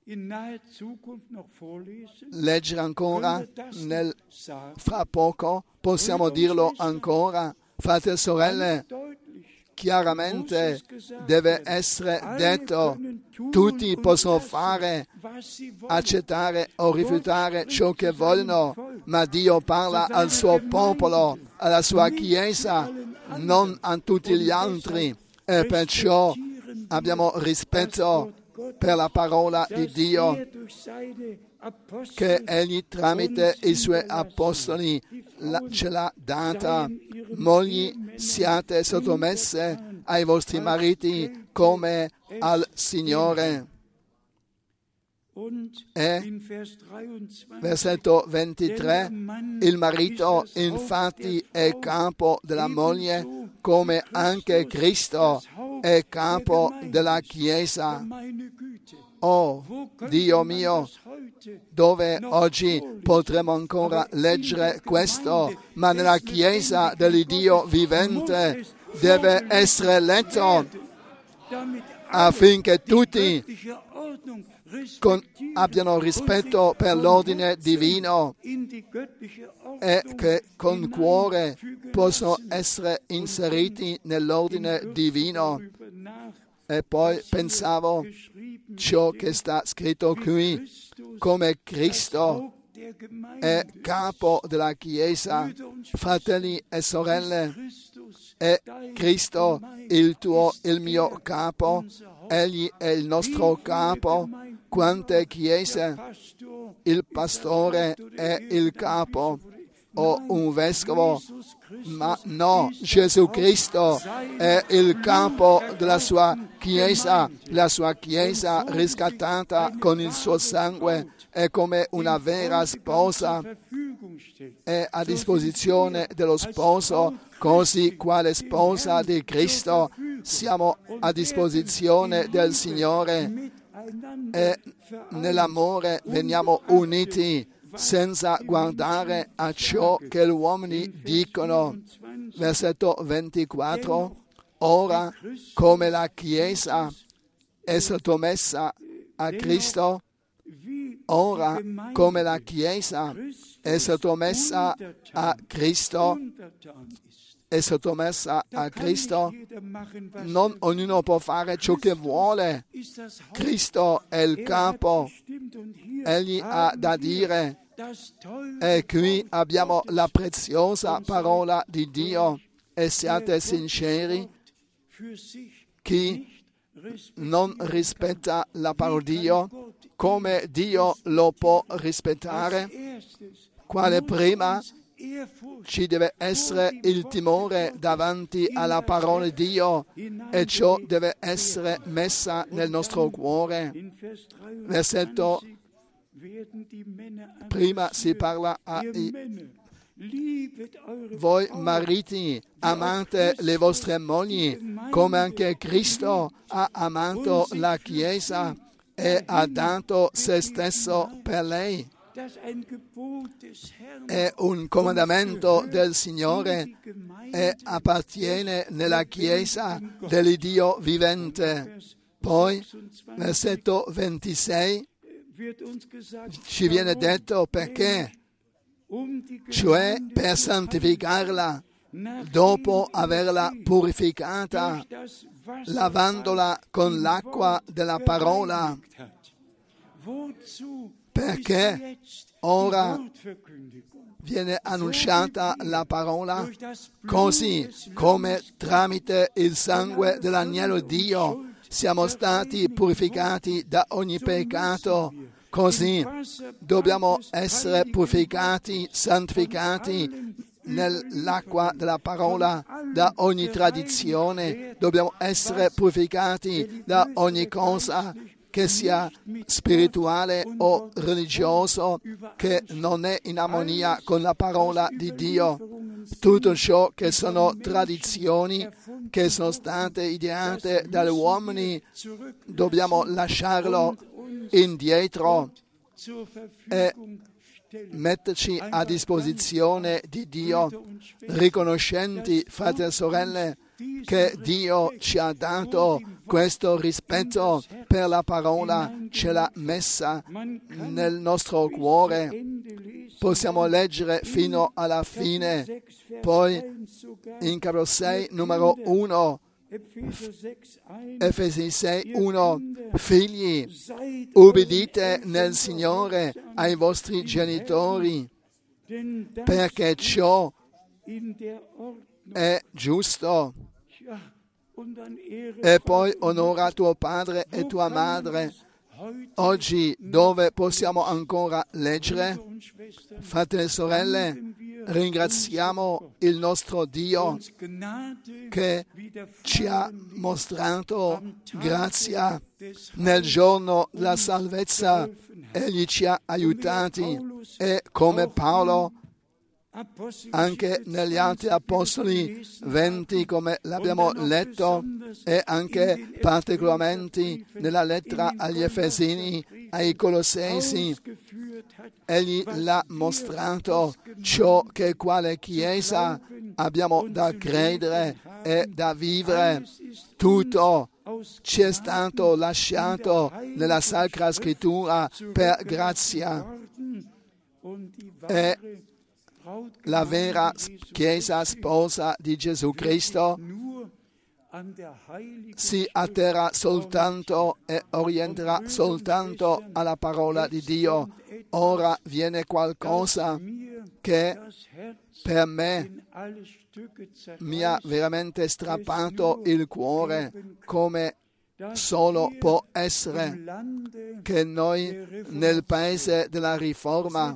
Speaker 1: leggere ancora nel, fra poco? Possiamo dirlo ancora? Fratelli e sorelle, chiaramente deve essere detto, tutti possono fare, accettare o rifiutare ciò che vogliono, ma Dio parla al suo popolo, alla sua Chiesa, non a tutti gli altri, e perciò abbiamo rispetto per la parola di Dio che Egli tramite i Suoi apostoli la, ce l'ha data. Mogli, siate sottomesse ai vostri mariti come al Signore. E versetto ventitré, il marito infatti è capo della moglie come anche Cristo è capo della Chiesa. Oh Dio mio, dove oggi potremo ancora leggere questo, ma nella Chiesa dell'Iddio vivente deve essere letto affinché tutti con, abbiano rispetto per l'ordine divino e che con cuore possono essere inseriti nell'ordine divino. E poi pensavo ciò che sta scritto qui, come Cristo è capo della Chiesa, fratelli e sorelle, è Cristo il tuo, il mio capo, Egli è il nostro capo. Quante chiese il pastore è il capo o un vescovo, ma no, Gesù Cristo è il capo della sua Chiesa, la sua Chiesa riscattata con il suo sangue è come una vera sposa, è a disposizione dello sposo, così quale sposa di Cristo siamo a disposizione del Signore e nell'amore veniamo uniti senza guardare a ciò che gli uomini dicono. Versetto ventiquattro. Ora, come la Chiesa è sottomessa a Cristo, ora, come la Chiesa è sottomessa a Cristo, è sottomessa a Cristo, non ognuno può fare ciò che vuole. Cristo è il capo, Egli ha da dire, e qui abbiamo la preziosa parola di Dio, e siate sinceri, chi non rispetta la parola di Dio, come Dio lo può rispettare? Quale prima ci deve essere il timore davanti alla parola di Dio e ciò deve essere messa nel nostro cuore. Versetto prima si parla a voi mariti, amate le vostre mogli come anche Cristo ha amato la Chiesa e ha dato se stesso per lei. è un comandamento del Signore e appartiene nella Chiesa dell'Iddio vivente. Poi, versetto ventisei, ci viene detto perché, cioè per santificarla, dopo averla purificata, lavandola con l'acqua della parola, perché ora viene annunciata la parola, così come tramite il sangue dell'agnello Dio siamo stati purificati da ogni peccato, così dobbiamo essere purificati, santificati nell'acqua della parola da ogni tradizione, dobbiamo essere purificati da ogni cosa che sia spirituale o religioso, che non è in armonia con la parola di Dio. Tutto ciò che sono tradizioni che sono state ideate dagli uomini, dobbiamo lasciarlo indietro e metterci a disposizione di Dio, riconoscenti, fratelli e sorelle, che Dio ci ha dato questo rispetto per la parola, ce l'ha messa nel nostro cuore. Possiamo leggere fino alla fine. Poi in capitolo sei, numero uno, Efesi sei, uno, figli, ubbidite nel Signore ai vostri genitori, perché ciò è giusto. E poi onora tuo padre e tua madre. Oggi dove possiamo ancora leggere, fratelli e sorelle, ringraziamo il nostro Dio che ci ha mostrato grazia nel giorno della salvezza. Egli ci ha aiutati e come Paolo anche negli Atti Apostoli venti, come l'abbiamo letto, e anche particolarmente nella lettera agli Efesini, ai Colossesi, egli l'ha mostrato ciò che quale Chiesa abbiamo da credere e da vivere. Tutto ci è stato lasciato nella Sacra Scrittura per grazia. E la vera Chiesa sposa di Gesù Cristo si atterrà soltanto e orienterà soltanto alla parola di Dio. Ora viene qualcosa che per me mi ha veramente strappato il cuore, come solo può essere che noi nel paese della Riforma,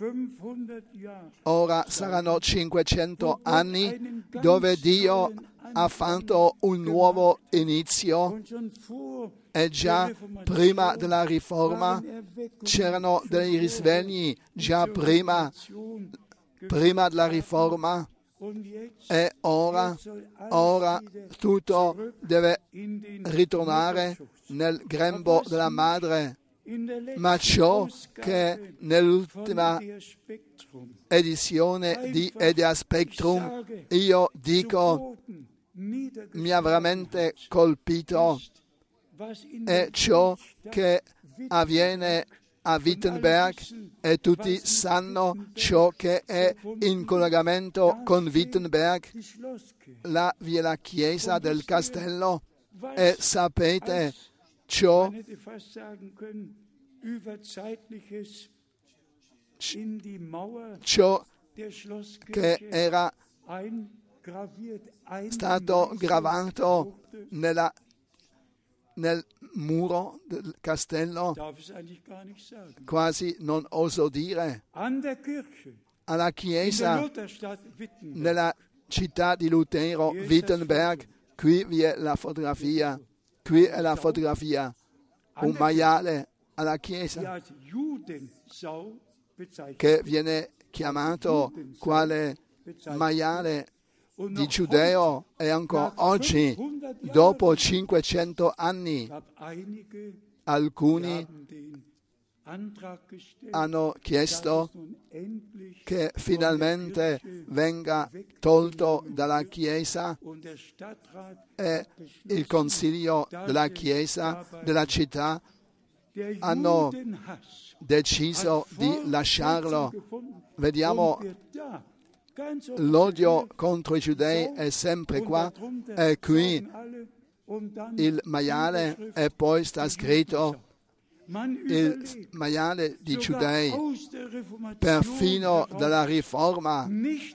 Speaker 1: ora saranno cinquecento anni, dove Dio ha fatto un nuovo inizio, e già prima della Riforma c'erano dei risvegli, già prima, prima della Riforma. E ora, ora tutto deve ritornare nel grembo della madre. Ma ciò che nell'ultima edizione di Idea Spectrum, io dico, mi ha veramente colpito, è ciò che avviene a Wittenberg, e tutti sanno ciò che è in collegamento con Wittenberg. Là vi è la chiesa del castello, e sapete ciò ciò che era stato gravato nella nel muro del castello, quasi non oso dire, alla chiesa nella città di Lutero, Wittenberg. Qui vi è la fotografia, qui è la fotografia, un maiale alla chiesa che viene chiamato quale maiale di Giudeo, e ancora oggi, dopo cinquecento anni, alcuni hanno chiesto che finalmente venga tolto dalla Chiesa, e il Consiglio della Chiesa della città hanno deciso di lasciarlo. Vediamo, l'odio contro i giudei è sempre qua, e qui il maiale, e poi sta scritto il maiale di giudei. Perfino dalla Riforma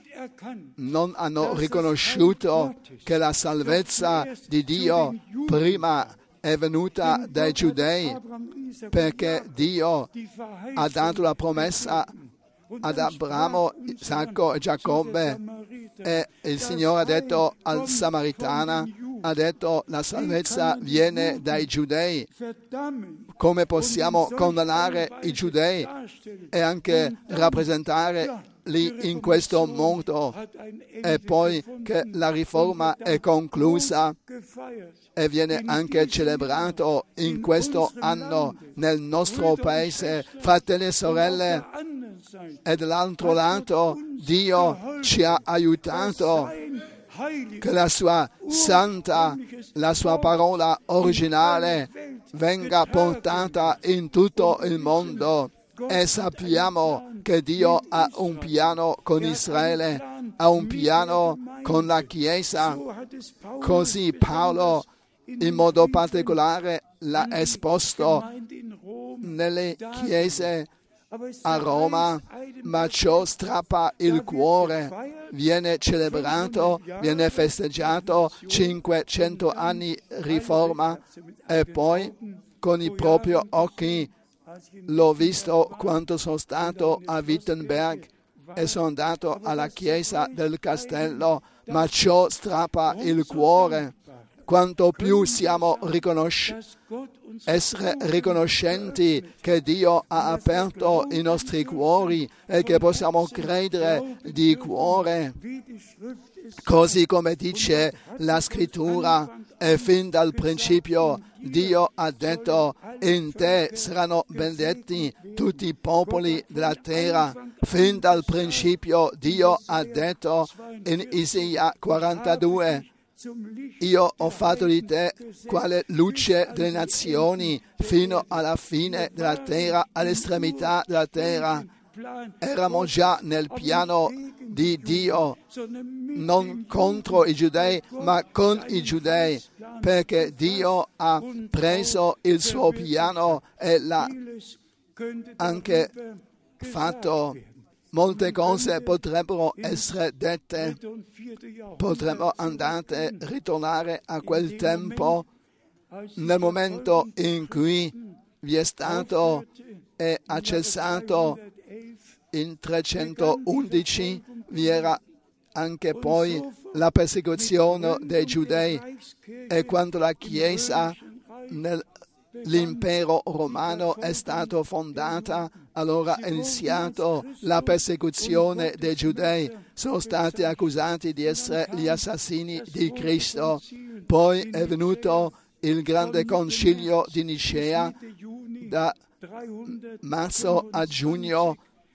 Speaker 1: non hanno riconosciuto che la salvezza di Dio prima è venuta dai giudei, perché Dio ha dato la promessa ad Abramo, Isacco e Giacobbe, e il Signore ha detto al Samaritana, ha detto la salvezza viene dai giudei. Come possiamo condannare i giudei e anche rappresentare lì in questo mondo, e poi che la riforma è conclusa e viene anche celebrato in questo anno nel nostro paese, fratelli e sorelle, e dall'altro lato Dio ci ha aiutato che la sua santa, la sua parola originale venga portata in tutto il mondo, e sappiamo che Dio ha un piano con Israele, ha un piano con la Chiesa. Così Paolo in modo particolare l'ha esposto nelle chiese a Roma, ma ciò strappa il cuore. Viene celebrato, viene festeggiato cinquecento anni riforma, e poi con i propri occhi l'ho visto quando sono stato a Wittenberg e sono andato alla chiesa del castello, ma ciò strappa il cuore. Quanto più siamo riconosci- essere riconoscenti che Dio ha aperto i nostri cuori e che possiamo credere di cuore, così come dice la Scrittura, e fin dal principio Dio ha detto: in te saranno benedetti tutti i popoli della terra. Fin dal principio Dio ha detto in Isaia quarantadue: io ho fatto di te quale luce delle nazioni fino alla fine della terra, all'estremità della terra. Eravamo già nel piano di Dio, non contro i giudei, ma con i giudei, perché Dio ha preso il suo piano e l'ha anche fatto. Molte cose potrebbero essere dette, potremmo andare, ritornare a quel tempo, nel momento in cui vi è stato e ha cessato in trecentoundici, vi era anche poi la persecuzione dei giudei, e quando la Chiesa nell'impero romano è stata fondata, allora è iniziato la persecuzione dei giudei. Sono stati accusati di essere gli assassini di Cristo. Poi è venuto il grande concilio di Nicea da marzo a giugno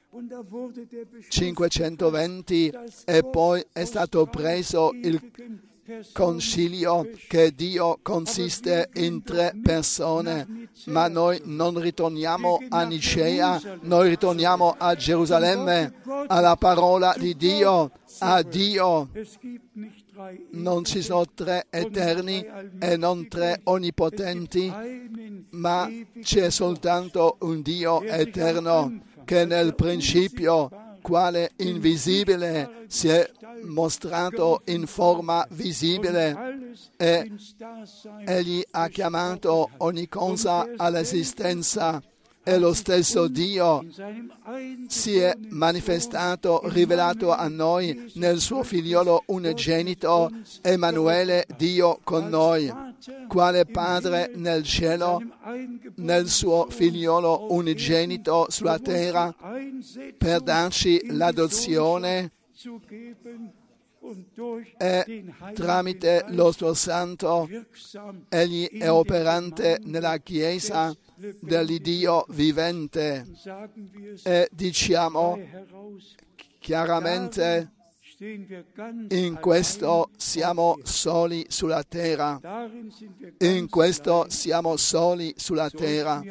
Speaker 1: cinquecentoventi, e poi è stato preso il concilio che Dio consiste in tre persone, ma noi non ritorniamo a Nicea, noi ritorniamo a Gerusalemme, alla parola di Dio, a Dio. Non ci sono tre eterni e non tre onnipotenti, ma c'è soltanto un Dio eterno che nel principio, quale invisibile, si è mostrato in forma visibile, e Egli ha chiamato ogni cosa all'esistenza. E lo stesso Dio si è manifestato, rivelato a noi nel suo figliolo unigenito, Emanuele, Dio con noi, quale Padre nel cielo, nel suo figliolo unigenito sulla terra, per darci l'adozione e tramite lo suo santo egli è operante nella Chiesa dell'Iddio vivente. E diciamo chiaramente: in questo siamo soli sulla terra. In questo siamo soli sulla terra.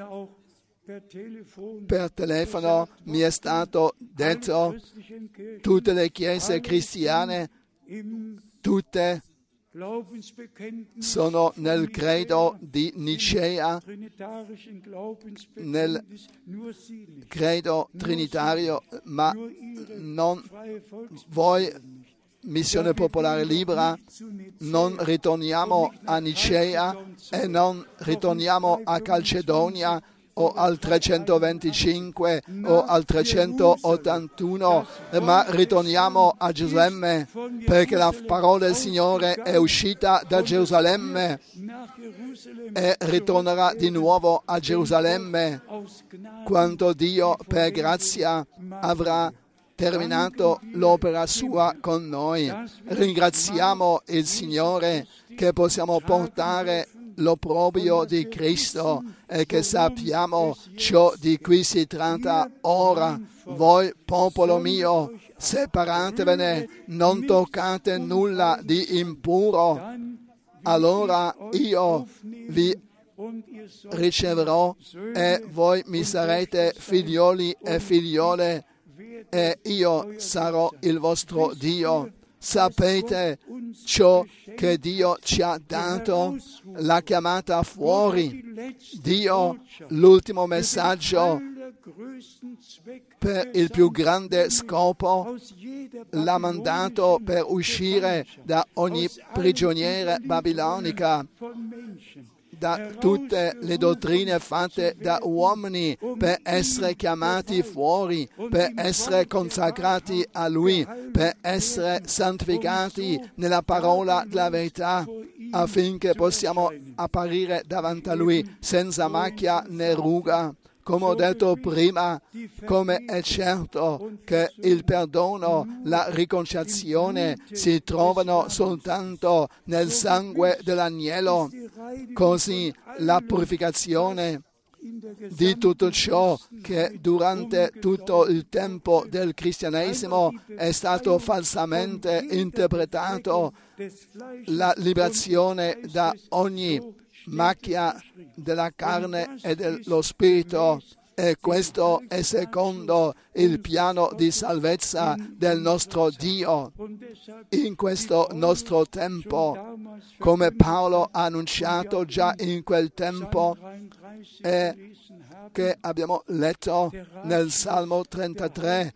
Speaker 1: Per telefono mi è stato detto: tutte le chiese cristiane, tutte sono nel credo di Nicea, nel credo trinitario, ma non voi, Missione Popolare Libera, non ritorniamo a Nicea e non ritorniamo a Calcedonia o al trecentoventicinque o al trecentottantuno, ma ritorniamo a Gerusalemme, perché la parola del Signore è uscita da Gerusalemme e ritornerà di nuovo a Gerusalemme quando Dio per grazia avrà terminato l'opera sua con noi. Ringraziamo il Signore che possiamo portare l'opprobrio di Cristo e che sappiamo ciò di cui si tratta ora. Voi, popolo mio, separatevene, non toccate nulla di impuro, allora io vi riceverò e voi mi sarete figlioli e figliole e io sarò il vostro Dio. Sapete ciò che Dio ci ha dato, la chiamata fuori. Dio, l'ultimo messaggio per il più grande scopo, l'ha mandato per uscire da ogni prigioniera babilonica, da tutte le dottrine fatte da uomini, per essere chiamati fuori, per essere consacrati a Lui, per essere santificati nella parola della verità, affinché possiamo apparire davanti a Lui senza macchia né ruga. Come ho detto prima, come è certo che il perdono, la riconciliazione si trovano soltanto nel sangue dell'agnello, così la purificazione di tutto ciò che durante tutto il tempo del cristianesimo è stato falsamente interpretato, la liberazione da ogni macchia della carne e dello spirito, e questo è secondo il piano di salvezza del nostro Dio in questo nostro tempo, come Paolo ha annunciato già in quel tempo e che abbiamo letto nel Salmo trentatré.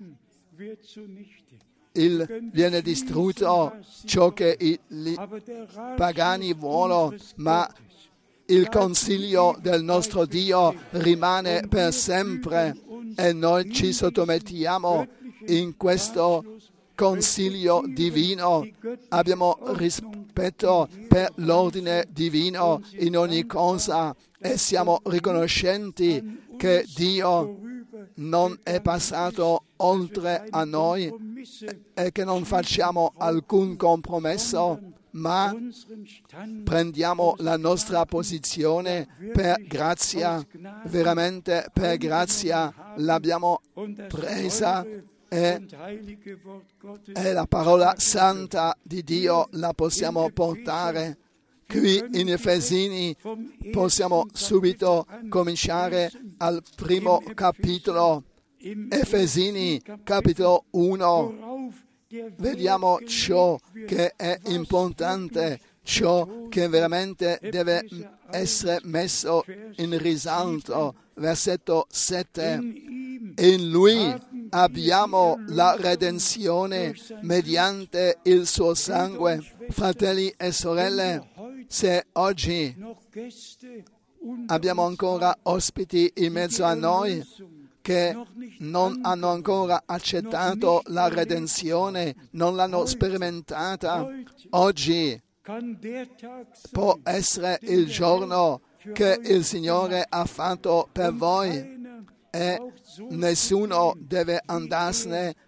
Speaker 1: Il, viene distrutto ciò che i, i pagani vogliono, ma il consiglio del nostro Dio rimane per sempre e noi ci sottomettiamo in questo consiglio divino. Abbiamo rispetto per l'ordine divino in ogni cosa e siamo riconoscenti che Dio non è passato oltre a noi e che non facciamo alcun compromesso, ma prendiamo la nostra posizione per grazia, veramente per grazia l'abbiamo presa e, e la parola santa di Dio la possiamo portare. Qui in Efesini possiamo subito cominciare al primo capitolo, Efesini capitolo uno. Vediamo ciò che è importante, ciò che veramente deve essere messo in risalto. Versetto sette. In Lui abbiamo la redenzione mediante il suo sangue. Fratelli e sorelle, se oggi abbiamo ancora ospiti in mezzo a noi che non hanno ancora accettato la redenzione, non l'hanno sperimentata, oggi può essere il giorno che il Signore ha fatto per voi e nessuno deve andarsene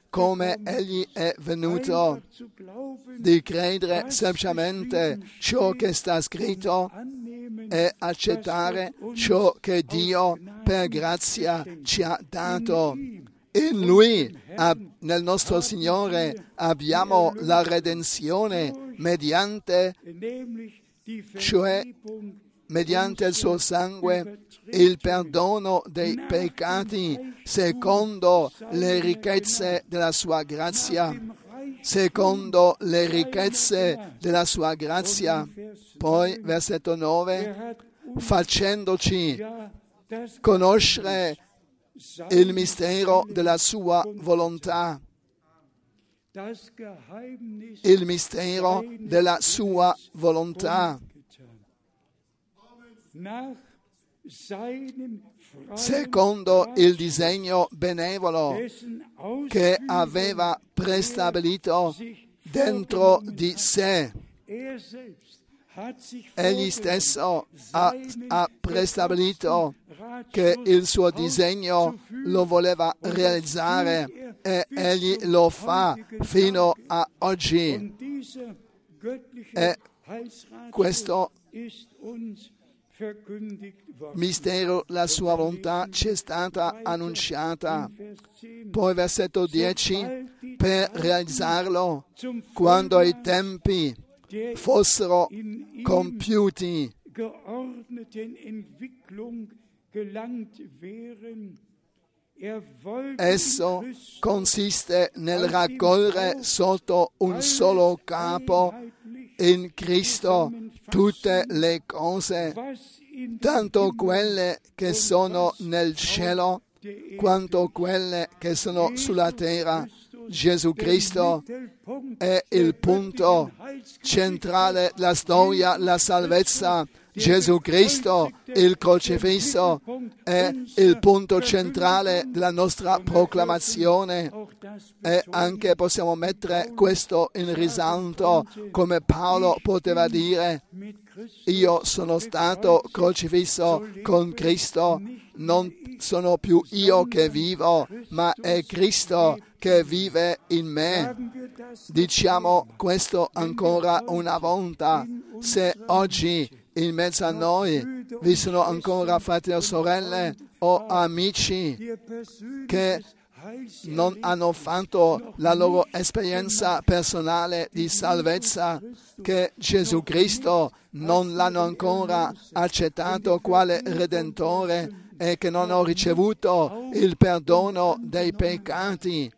Speaker 1: come Egli è venuto, di credere semplicemente ciò che sta scritto e accettare ciò che Dio per grazia ci ha dato. In Lui, nel nostro Signore, abbiamo la redenzione mediante, cioè mediante il suo sangue, il perdono dei peccati, secondo le ricchezze della sua grazia, secondo le ricchezze della sua grazia. Poi, versetto nove, facendoci conoscere il mistero della sua volontà. Il mistero della sua volontà. Secondo il disegno benevolo che aveva prestabilito dentro di sé. Egli stesso ha, ha prestabilito che il suo disegno lo voleva realizzare e egli lo fa fino a oggi. E questo mistero, la sua volontà, ci è stata annunciata. Poi versetto dieci, per realizzarlo, quando i tempi fossero compiuti, esso consiste nel raccogliere sotto un solo capo in Cristo tutte le cose, tanto quelle che sono nel cielo quanto quelle che sono sulla terra. Gesù Cristo è il punto centrale della storia, la salvezza. Gesù Cristo, il crocifisso, è il punto centrale della nostra proclamazione. E anche possiamo mettere questo in risalto, come Paolo poteva dire: io sono stato crocifisso con Cristo, non sono più io che vivo, ma è Cristo che vive in me. Diciamo questo ancora una volta. Se oggi in mezzo a noi vi sono ancora fratelli o sorelle o amici che non hanno fatto la loro esperienza personale di salvezza, che Gesù Cristo non l'hanno ancora accettato quale Redentore e che non hanno ricevuto il perdono dei peccati,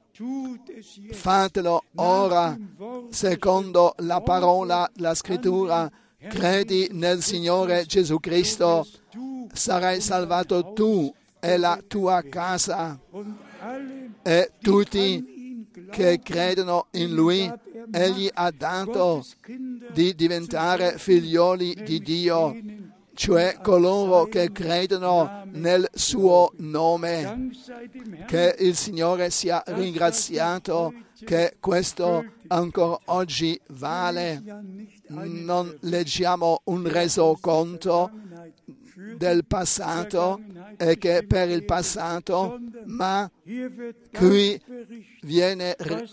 Speaker 1: fatelo ora, secondo la parola, la scrittura. Credi nel Signore Gesù Cristo, sarai salvato tu e la tua casa. E tutti che credono in Lui, Egli ha dato di diventare figlioli di Dio, cioè coloro che credono nel suo nome. Che il Signore sia ringraziato che questo ancora oggi vale. Non leggiamo un resoconto del passato e che per il passato, ma qui viene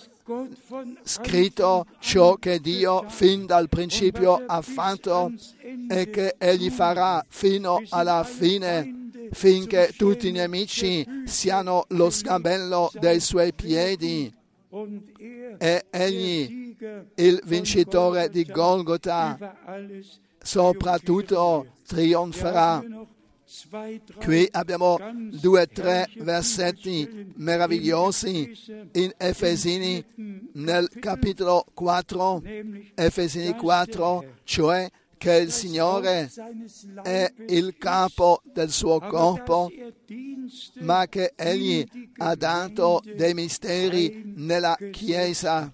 Speaker 1: scritto ciò che Dio fin dal principio ha fatto e che Egli farà fino alla fine, finché tutti i nemici siano lo sgabello dei Suoi piedi. E Egli, il vincitore di Golgota, soprattutto trionferà. Qui abbiamo due o tre versetti meravigliosi in Efesini, nel capitolo quattro, Efesini quattro, cioè che il Signore è il capo del suo corpo, ma che Egli ha dato dei misteri nella Chiesa.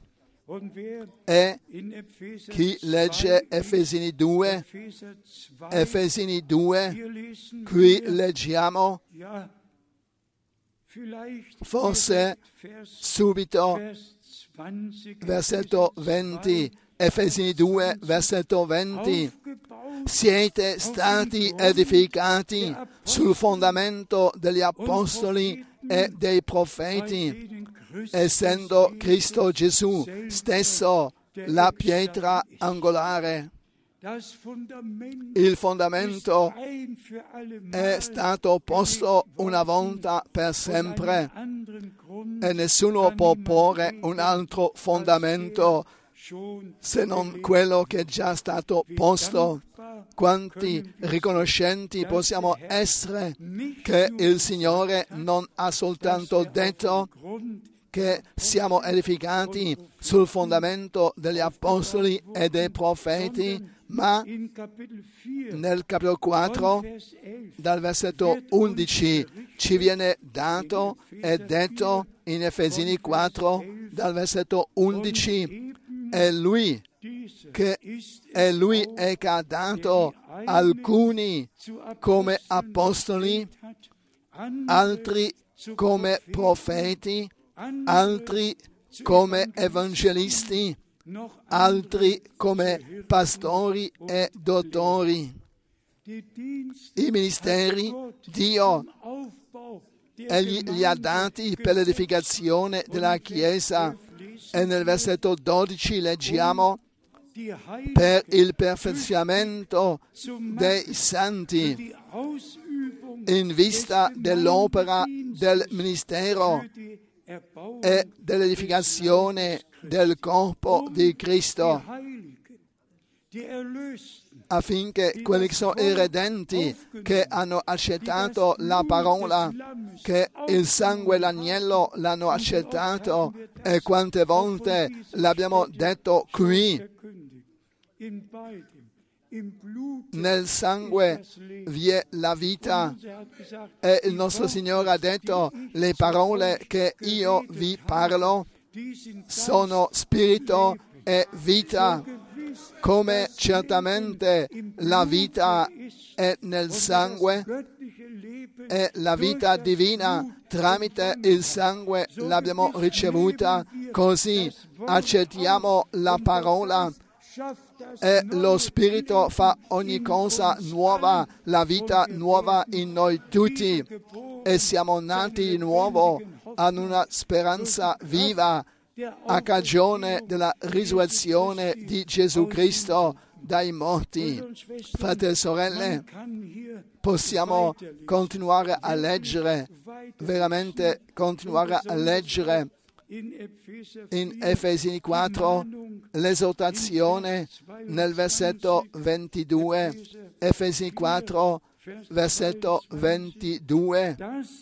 Speaker 1: E chi legge Efesini due, Efesini due, qui leggiamo forse subito versetto venti, Efesini due, versetto venti. Siete stati edificati sul fondamento degli apostoli e dei profeti essendo Cristo Gesù stesso la pietra angolare. Il fondamento è stato posto una volta per sempre e nessuno può porre un altro fondamento se non quello che è già stato posto. Quanti riconoscenti possiamo essere che il Signore non ha soltanto detto che siamo edificati sul fondamento degli apostoli e dei profeti, ma nel capitolo quattro, dal versetto undici, ci viene dato e detto in Efesini quattro, dal versetto undici, è Lui che è Lui è che ha dato alcuni come apostoli, altri come profeti, altri come evangelisti, altri come pastori e dottori. I ministeri Dio egli li ha dati per l'edificazione della Chiesa e nel versetto dodici leggiamo per il perfezionamento dei santi in vista dell'opera del ministero e dell'edificazione del corpo di Cristo, affinché quelli che sono i redenti, che hanno accettato la parola, che il sangue e l'agnello l'hanno accettato, e quante volte l'abbiamo detto qui, nel sangue vi è la vita, e il nostro Signore ha detto: le parole che io vi parlo sono spirito e vita, come certamente la vita è nel sangue e la vita divina tramite il sangue l'abbiamo ricevuta, così accettiamo la parola e lo Spirito fa ogni cosa nuova, la vita nuova in noi tutti, e siamo nati di nuovo ad una speranza viva a cagione della risurrezione di Gesù Cristo dai morti. Fratelli e sorelle, possiamo continuare a leggere, veramente continuare a leggere in Efesini quattro l'esortazione nel versetto ventidue, Efesini quattro, versetto ventidue.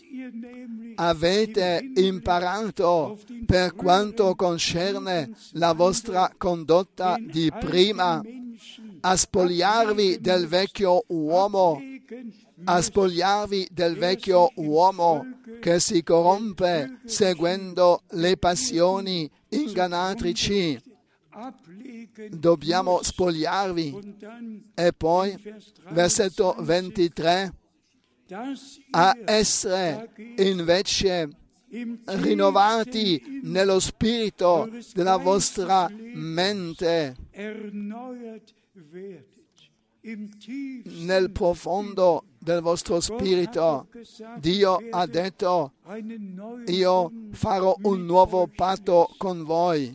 Speaker 1: Avete imparato per quanto concerne la vostra condotta di prima a spogliarvi del vecchio uomo, a spogliarvi del vecchio uomo che si corrompe seguendo le passioni ingannatrici. Dobbiamo spogliarvi. E poi, versetto ventitré, a essere invece rinnovati nello spirito della vostra mente, nel profondo del vostro spirito. Dio ha detto: io farò un nuovo patto con voi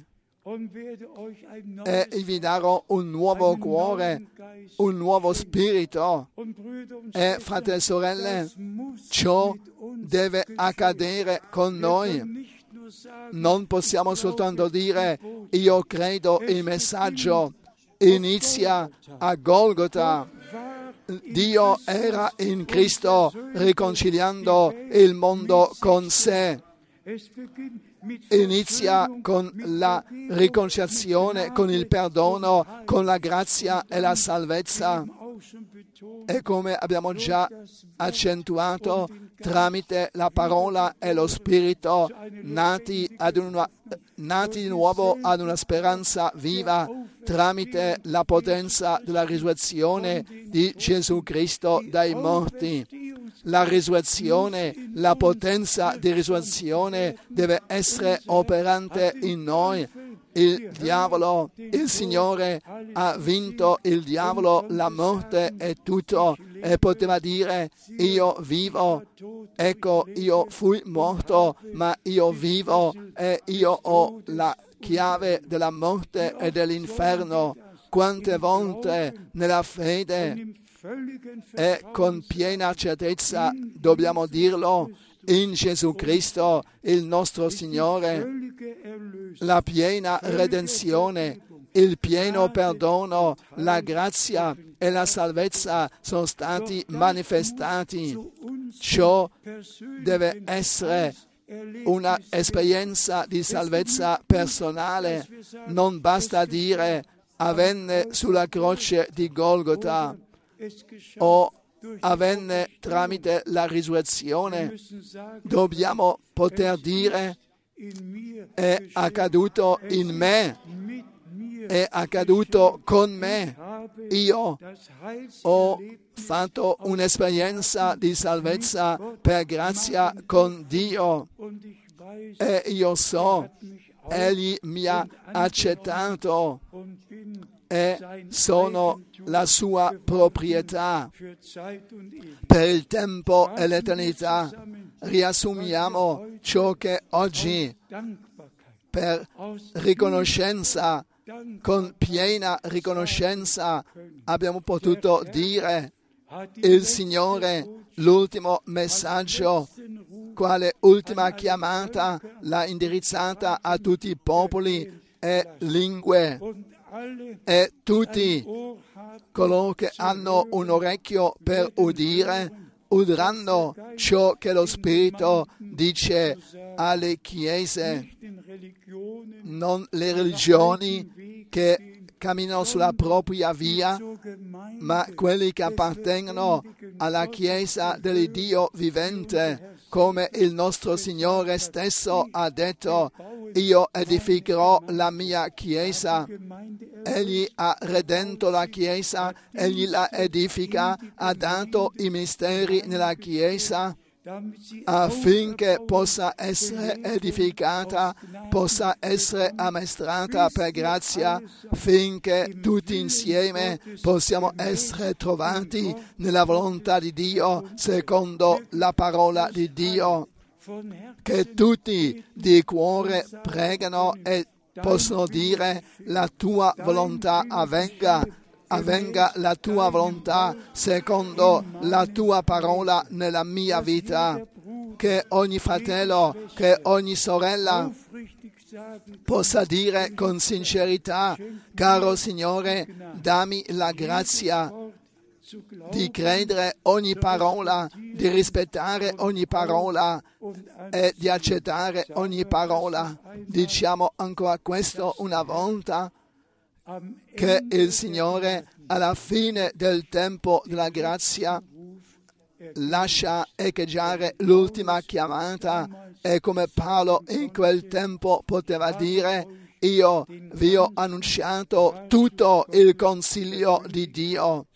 Speaker 1: e vi darò un nuovo cuore, un nuovo spirito. E fratelli e sorelle, ciò deve accadere con noi. Non possiamo soltanto dire: io credo il messaggio. Inizia a Golgota. Dio era in Cristo riconciliando il mondo con sé. Inizia con la riconciliazione, con il perdono, con la grazia e la salvezza. E come abbiamo già accentuato, tramite la parola e lo Spirito, nati, ad una, nati di nuovo ad una speranza viva, tramite la potenza della risurrezione di Gesù Cristo dai morti. La risurrezione, la potenza di risurrezione deve essere operante in noi. Il diavolo, il Signore ha vinto il diavolo, la morte e tutto, e poteva dire: io vivo, ecco, io fui morto, ma io vivo e io ho la chiave della morte e dell'inferno. Quante volte nella fede e con piena certezza dobbiamo dirlo: in Gesù Cristo, il nostro Signore, la piena redenzione, il pieno perdono, la grazia e la salvezza sono stati manifestati. Ciò deve essere una esperienza di salvezza personale. Non basta dire: avvenne sulla croce di Golgota o avvenne tramite la risurrezione. Dobbiamo poter dire: è accaduto in me, è accaduto con me. Io ho fatto un'esperienza di salvezza per grazia con Dio e io so, Egli mi ha accettato e sono la sua proprietà per il tempo e l'eternità. Riassumiamo ciò che oggi, per riconoscenza, con piena riconoscenza, abbiamo potuto dire: il Signore, l'ultimo messaggio, quale ultima chiamata, l'ha indirizzata a tutti i popoli e lingue, e tutti coloro che hanno un orecchio per udire udranno ciò che lo Spirito dice alle chiese, non le religioni che camminano sulla propria via, ma quelli che appartengono alla Chiesa dell'Iddio vivente, come il nostro Signore stesso ha detto: io edificherò la mia Chiesa. Egli ha redento la Chiesa, Egli la edifica, ha dato i misteri nella Chiesa affinché possa essere edificata, possa essere amministrata per grazia, finché tutti insieme possiamo essere trovati nella volontà di Dio, secondo la parola di Dio. Che tutti di cuore pregano e possono dire: la tua volontà avvenga, avvenga la tua volontà secondo la tua parola nella mia vita. Che ogni fratello, che ogni sorella possa dire con sincerità: caro Signore, dammi la grazia di credere ogni parola, di rispettare ogni parola e di accettare ogni parola. Diciamo ancora questo una volta: che il Signore alla fine del tempo della grazia lascia echeggiare l'ultima chiamata, e come Paolo in quel tempo poteva dire: io vi ho annunciato tutto il consiglio di Dio.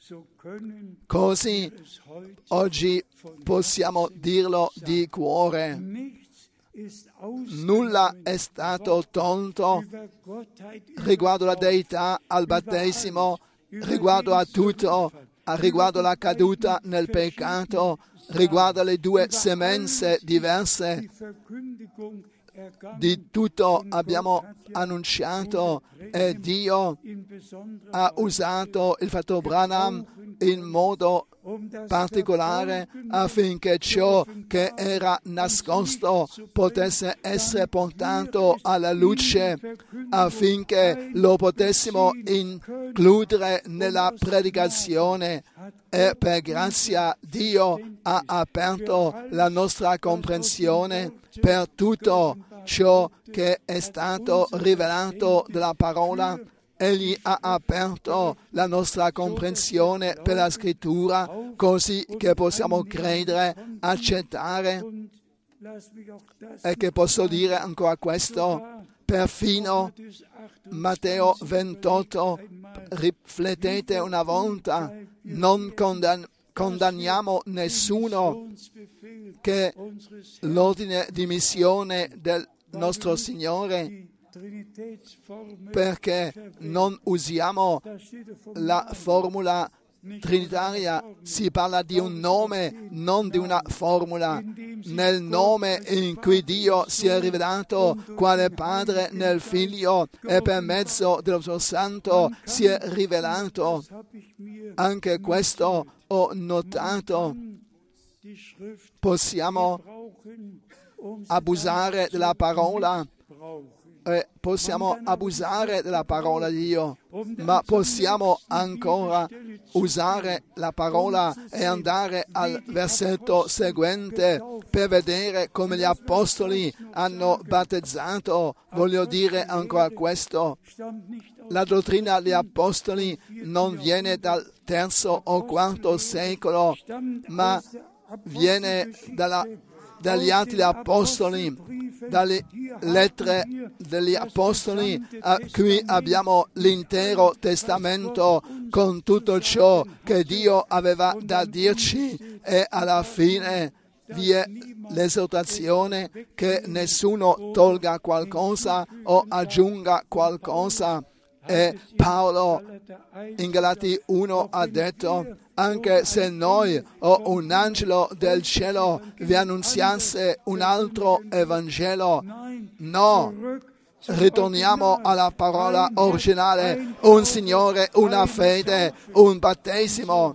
Speaker 1: Così oggi possiamo dirlo di cuore. Nulla è stato tolto riguardo alla deità al battesimo, riguardo a tutto, riguardo alla caduta nel peccato, riguardo alle due semenze diverse. Di tutto abbiamo annunciato, e Dio ha usato il fratello Branham in modo particolare affinché ciò che era nascosto potesse essere portato alla luce, affinché lo potessimo includere nella predicazione, e per grazia Dio ha aperto la nostra comprensione per tutto ciò che è stato rivelato dalla parola. Egli ha aperto la nostra comprensione per la Scrittura, così che possiamo credere, accettare, e che posso dire ancora questo: perfino Matteo ventotto, riflettete una volta, non condan- condanniamo nessuno, che l'ordine di missione del nostro Signore, perché non usiamo la formula trinitaria si parla di un nome, non di una formula. Nel nome in cui Dio si è rivelato quale Padre nel Figlio e per mezzo dello Spirito Santo si è rivelato. Anche questo ho notato. Possiamo abusare della parola, eh, possiamo abusare della parola di Dio, ma possiamo ancora usare la parola e andare al versetto seguente per vedere come gli apostoli hanno battezzato. Voglio dire ancora questo: la dottrina degli apostoli non viene dal terzo o quarto secolo, ma viene dalla, dagli atti degli apostoli, dalle lettere degli apostoli. Qui abbiamo l'intero testamento con tutto ciò che Dio aveva da dirci, e alla fine vi è l'esortazione che nessuno tolga qualcosa o aggiunga qualcosa. E Paolo in Galati uno ha detto: anche se noi o un angelo del cielo vi annunziasse un altro Evangelo, no, ritorniamo alla parola originale: un Signore, una fede, un battesimo.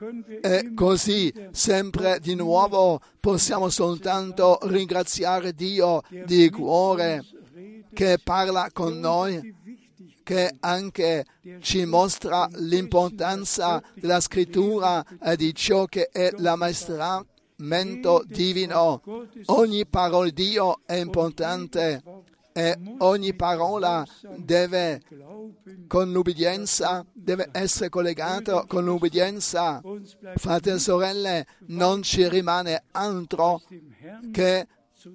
Speaker 1: E così, sempre di nuovo, possiamo soltanto ringraziare Dio di cuore che parla con noi, che anche ci mostra l'importanza della scrittura e di ciò che è l'ammaestramento divino. Ogni parola di Dio è importante e ogni parola deve, con l'ubbidienza, deve essere collegata con l'ubbidienza. Fratelli e sorelle, non ci rimane altro che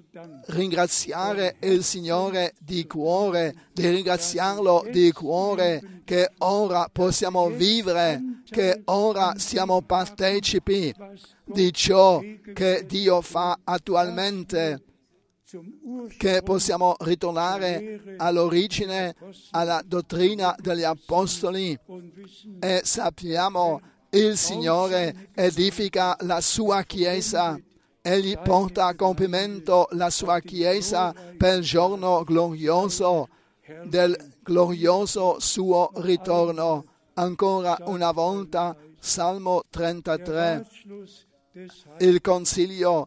Speaker 1: ringraziare il Signore di cuore, di ringraziarlo di cuore, che ora possiamo vivere, che ora siamo partecipi di ciò che Dio fa attualmente, che possiamo ritornare all'origine, alla dottrina degli apostoli, e sappiamo il Signore edifica la sua Chiesa. Egli porta a compimento la sua Chiesa per il giorno glorioso del glorioso suo ritorno. Ancora una volta, Salmo trentatré. Il consiglio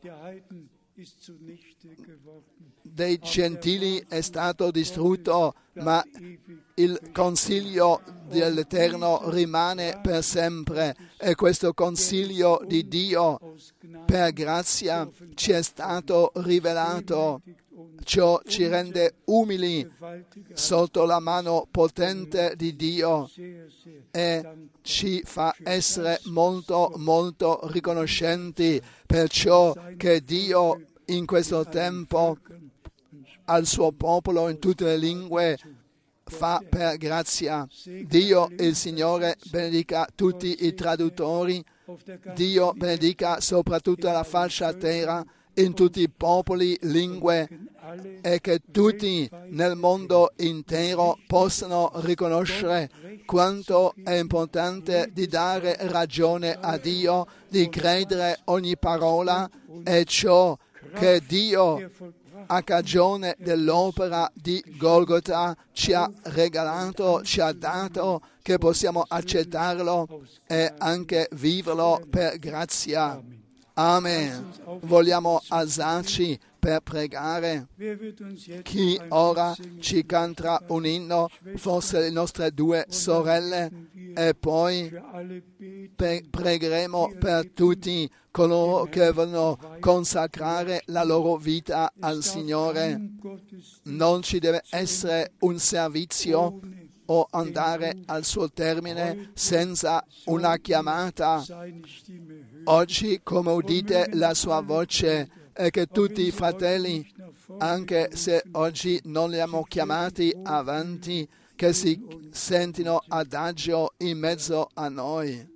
Speaker 1: dei gentili è stato distrutto, ma il consiglio dell'Eterno rimane per sempre, e questo consiglio di Dio per grazia ci è stato rivelato. Ciò ci rende umili sotto la mano potente di Dio e ci fa essere molto, molto riconoscenti per ciò che Dio in questo tempo al suo popolo in tutte le lingue fa per grazia. Dio, il Signore, benedica tutti i traduttori. Dio benedica soprattutto la fascia terra in tutti i popoli, lingue, e che tutti nel mondo intero possano riconoscere quanto è importante di dare ragione a Dio, di credere ogni parola e ciò che Dio, a cagione dell'opera di Golgota, ci ha regalato, ci ha dato, che possiamo accettarlo e anche viverlo per grazia. Amen. Vogliamo alzarci per pregare. Chi ora ci canterà un inno, forse le nostre due sorelle, e poi pe- pregheremo per tutti coloro che vogliono consacrare la loro vita al Signore. Non ci deve essere un servizio o andare al suo termine senza una chiamata. Oggi, come udite la sua voce, e che tutti i fratelli, anche se oggi non li abbiamo chiamati avanti, che si sentino adagio in mezzo a noi.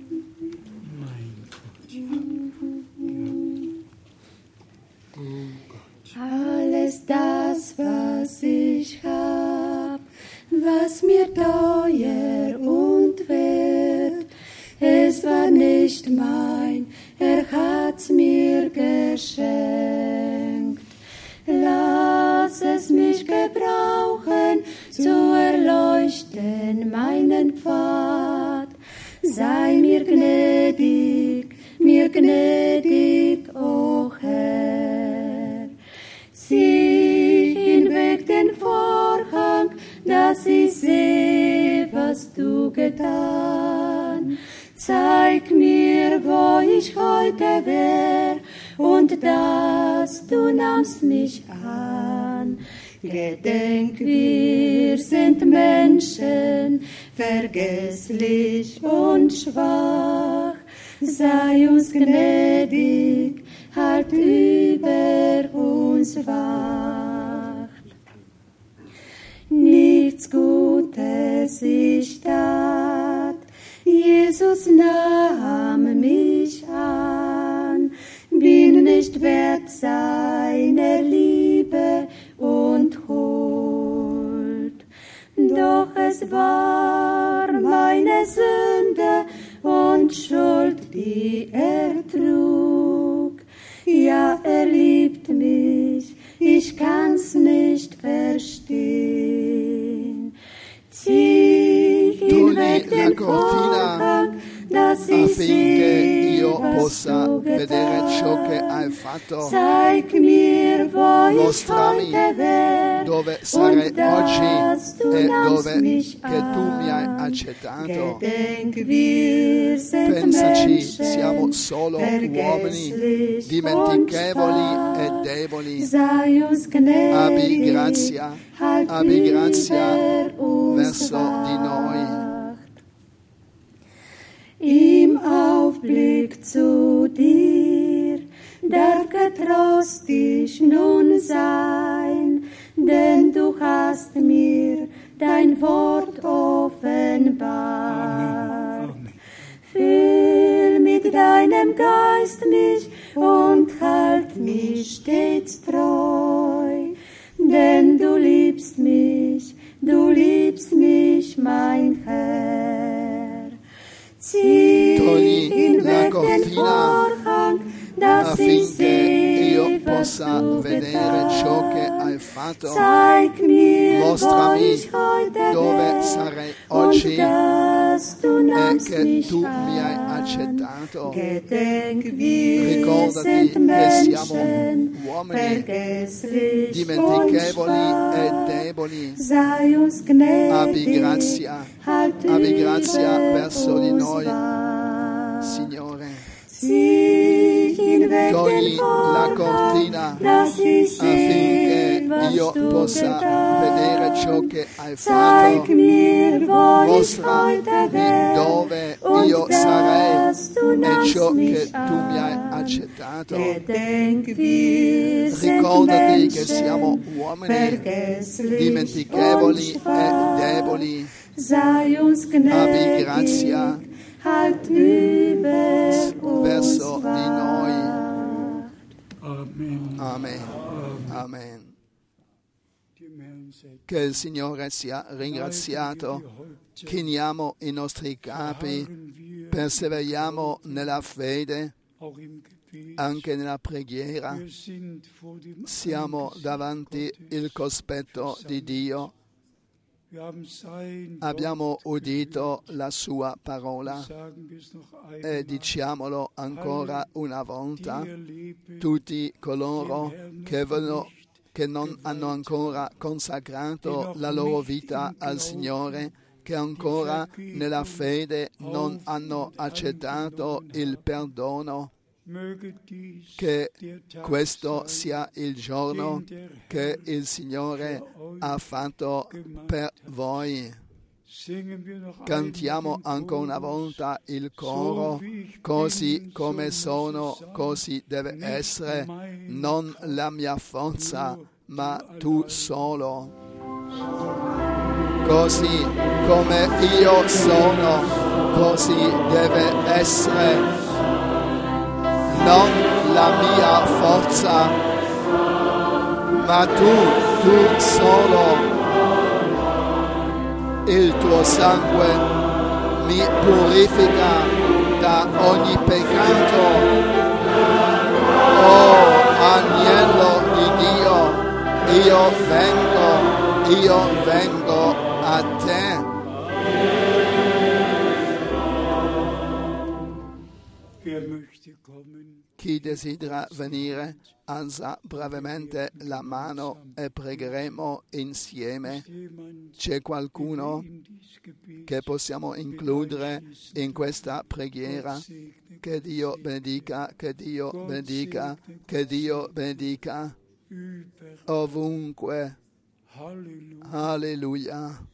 Speaker 3: Alles das, was ich hab, was mir teuer und wert, es war nicht mein, er hat's mir geschenkt. Lass es mich gebrauchen, zu erleuchten meinen Pfad. Sei mir gnädig, mir gnädig, o Herr. Zieh hinweg den Vorhang, dass ich sehe, was du getan. Zeig mir, wo ich heute wär, und dass du nahmst mich an. Gedenk, wir sind Menschen, vergesslich und schwach. Sei uns gnädig, halt über uns wacht. Nichts Gutes ich tat, Jesus nahm mich an, bin nicht wert seiner Liebe und Huld. Doch es war meine Sünde und Schuld, die er trug. Ja, er liebt mich, ich kann's nicht verstehen. Zieh hinweg den Vorhang, dass ich sehe,
Speaker 1: io
Speaker 3: was
Speaker 1: possa
Speaker 3: du
Speaker 1: vedere ciò che
Speaker 3: getan.
Speaker 1: hai fatto.
Speaker 3: Zeig mir, wo ich
Speaker 1: Mostrami
Speaker 3: heute wär,
Speaker 1: dove sarei
Speaker 3: und dass
Speaker 1: oggi
Speaker 3: du
Speaker 1: e
Speaker 3: nahmst
Speaker 1: dove
Speaker 3: mich
Speaker 1: che tu mi hai
Speaker 3: an.
Speaker 1: accettato.
Speaker 3: Gedenk, wir sind
Speaker 1: Pensaci,
Speaker 3: Menschen,
Speaker 1: siamo solo uomini
Speaker 3: vergesslich
Speaker 1: dimentichevoli
Speaker 3: und
Speaker 1: e
Speaker 3: schwach.
Speaker 1: deboli.
Speaker 3: Sei uns gnädig,
Speaker 1: Abbi grazia,
Speaker 3: halt
Speaker 1: abbi grazia
Speaker 3: über uns
Speaker 1: verso di noi.
Speaker 3: wacht. Im Aufblick zu dir darf getrost ich nun sein, denn du hast mir dein Wort offenbart. Füll mit deinem Geist mich und halt mich stets treu, denn du liebst mich, du liebst mich, mein Herr. Zieh
Speaker 1: Togli la
Speaker 3: hinweg den
Speaker 1: cortina
Speaker 3: Vorhang, dass ich
Speaker 1: affinché io
Speaker 3: sehe, was
Speaker 1: possa
Speaker 3: du
Speaker 1: vedere ciò che
Speaker 3: getan.
Speaker 1: hai fatto.
Speaker 3: Zeig mir, wo
Speaker 1: Mostrami
Speaker 3: ich heute
Speaker 1: dove
Speaker 3: wär,
Speaker 1: sarei
Speaker 3: und
Speaker 1: oggi
Speaker 3: dass du
Speaker 1: e
Speaker 3: nahmst
Speaker 1: che
Speaker 3: mich
Speaker 1: tu mi hai
Speaker 3: an.
Speaker 1: accettato.
Speaker 3: Gedenk, wir
Speaker 1: Ricordati
Speaker 3: sind
Speaker 1: che siamo
Speaker 3: Menschen,
Speaker 1: uomini
Speaker 3: vergesslich
Speaker 1: dimentichevoli
Speaker 3: und
Speaker 1: e
Speaker 3: schwach.
Speaker 1: deboli.
Speaker 3: Sei uns gnädig,
Speaker 1: Abbi grazia,
Speaker 3: halt
Speaker 1: abbi grazia
Speaker 3: über
Speaker 1: verso di
Speaker 3: uns
Speaker 1: noi,
Speaker 3: wacht.
Speaker 1: Signore.
Speaker 3: Zieh hinweg
Speaker 1: Togli
Speaker 3: den
Speaker 1: la
Speaker 3: Vorhang,
Speaker 1: cortina
Speaker 3: dass ich sehe,
Speaker 1: affinché
Speaker 3: was
Speaker 1: io
Speaker 3: du
Speaker 1: possa vedere ciò
Speaker 3: getan.
Speaker 1: che hai
Speaker 3: Zeig
Speaker 1: fatto.
Speaker 3: mir, wo ich
Speaker 1: Mostrami
Speaker 3: heute wär,
Speaker 1: dove
Speaker 3: und
Speaker 1: io sarei
Speaker 3: dass du
Speaker 1: e
Speaker 3: nahmst
Speaker 1: ciò che
Speaker 3: mich
Speaker 1: tu mi hai
Speaker 3: an.
Speaker 1: accettato.
Speaker 3: Gedenk, wir sind
Speaker 1: Ricordati che siamo
Speaker 3: Menschen,
Speaker 1: uomini
Speaker 3: vergesslich
Speaker 1: dimentichevoli
Speaker 3: und
Speaker 1: e
Speaker 3: schwach.
Speaker 1: deboli.
Speaker 3: Sei uns
Speaker 1: Abbi
Speaker 3: gnädig,
Speaker 1: grazia
Speaker 3: halt über uns
Speaker 1: verso di noi.
Speaker 3: wacht.
Speaker 4: Amen.
Speaker 1: Amen. Amen.
Speaker 4: Dem Herrn sei
Speaker 1: Che il Signore sia ringraziato. Chiniamo i nostri capi,
Speaker 4: Harren wir
Speaker 1: perseveriamo nella fede,
Speaker 4: auch im Gebet.
Speaker 1: anche nella preghiera.
Speaker 4: Wir sind vor dem
Speaker 1: Siamo
Speaker 4: Angesicht
Speaker 1: davanti
Speaker 4: Gottes
Speaker 1: il cospetto di Dio.
Speaker 4: Wir haben sein
Speaker 1: Abbiamo
Speaker 4: Wort
Speaker 1: udito la sua parola
Speaker 4: gehört. Sagen wir es noch
Speaker 1: e
Speaker 4: einmal.
Speaker 1: diciamolo ancora una volta.
Speaker 4: Die erleben
Speaker 1: Tutti coloro che, vogliono, che non hanno ancora consacrato la loro vita al Signore, che ancora nella fede non hanno accettato il perdono,
Speaker 4: möge dies
Speaker 1: che
Speaker 4: der Tag
Speaker 1: questo
Speaker 4: sein,
Speaker 1: sia il giorno
Speaker 4: den der
Speaker 1: che
Speaker 4: Herr
Speaker 1: il Signore
Speaker 4: für euch
Speaker 1: ha fatto per voi.
Speaker 4: Singen wir noch
Speaker 1: Cantiamo
Speaker 4: einmal den
Speaker 1: ancora una
Speaker 4: Chorus.
Speaker 1: volta il coro, così come sono, così deve essere, non la mia forza, ma tu solo. Così come io sono, così deve essere, non la mia forza, ma tu, tu solo. Il tuo sangue mi purifica da ogni peccato. Oh, agnello di Dio, io vengo, io vengo a te. Chi desidera venire, alza brevemente la mano e pregheremo insieme. C'è qualcuno che possiamo includere in questa preghiera? Che Dio benedica, che Dio benedica, che Dio benedica ovunque. Alleluia.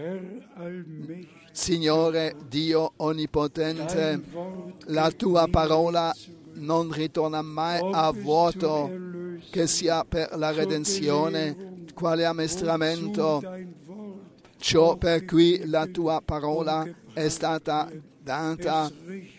Speaker 1: Signore Dio Onnipotente, la tua parola non ritorna mai a vuoto, che sia per la redenzione, quale ammestramento, ciò per cui la tua parola è stata data,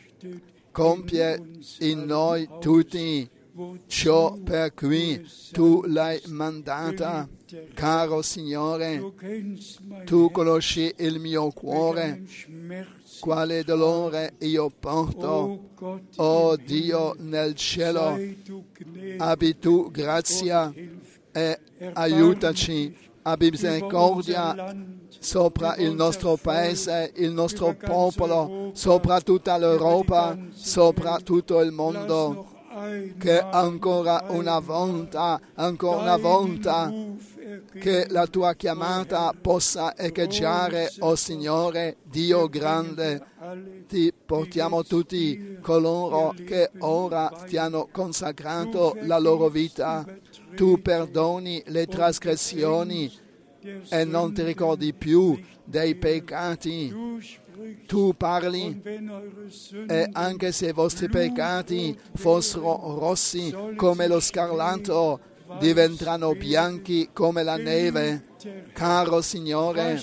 Speaker 1: compie in noi tutti ciò per cui tu l'hai mandata. Caro Signore, tu conosci il mio cuore, quale dolore io porto. Oh Dio nel cielo, abbi tu grazia e aiutaci, abbi misericordia sopra il nostro paese, il nostro popolo, sopra tutta l'Europa, sopra tutto il mondo. Che ancora una volta, ancora una volta, che la tua chiamata possa echeggiare, o oh Signore, Dio grande. Ti portiamo tutti coloro che ora ti hanno consacrato la loro vita. Tu perdoni le trasgressioni e non ti ricordi più dei peccati. Tu parli, e anche se i vostri peccati fossero rossi come lo scarlatto, diventeranno bianchi come la neve. Caro Signore,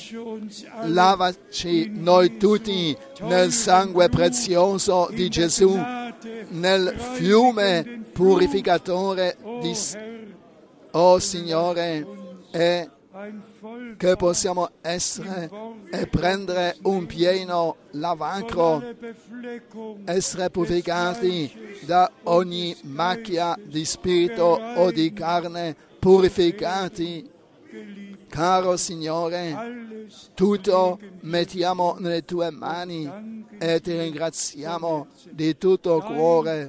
Speaker 1: lavaci noi tutti nel sangue prezioso di Gesù, nel fiume purificatore di... Oh Signore, e che possiamo essere e prendere un pieno lavacro, essere purificati da ogni macchia di spirito o di carne, purificati. Caro Signore, tutto mettiamo nelle tue mani e ti ringraziamo di tutto cuore.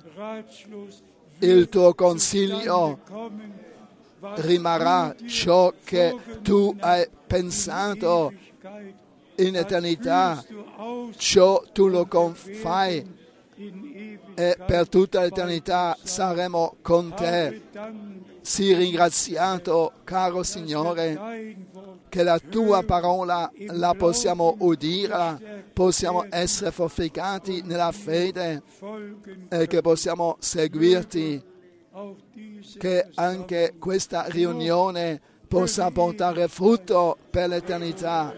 Speaker 1: Il tuo consiglio rimarrà ciò che tu hai pensato in eternità, ciò tu lo fai e per tutta l'eternità saremo con te. Sii ringraziato, caro Signore, che la tua parola la possiamo udire, possiamo essere fortificati nella fede e che possiamo seguirti. Che anche questa riunione possa portare frutto per l'eternità.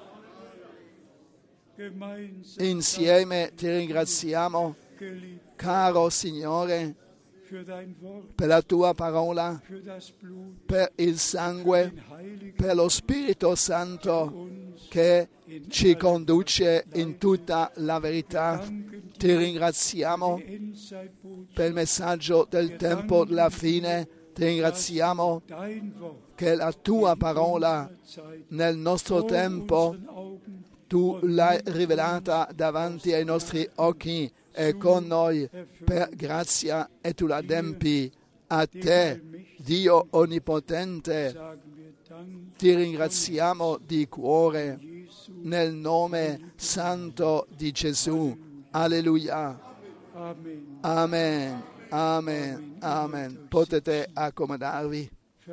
Speaker 1: Insieme ti ringraziamo, caro Signore, per la tua parola, per il sangue, per lo Spirito Santo che ci conduce in tutta la verità. Ti ringraziamo per il messaggio del tempo della fine. Ti ringraziamo che la tua parola nel nostro tempo tu l'hai rivelata davanti ai nostri occhi e con noi per grazia e tu la adempi. A te, Dio Onnipotente, ti ringraziamo di cuore nel nome santo di Gesù. Alleluia. Amen. Amen. Amen. Potete accomodarvi.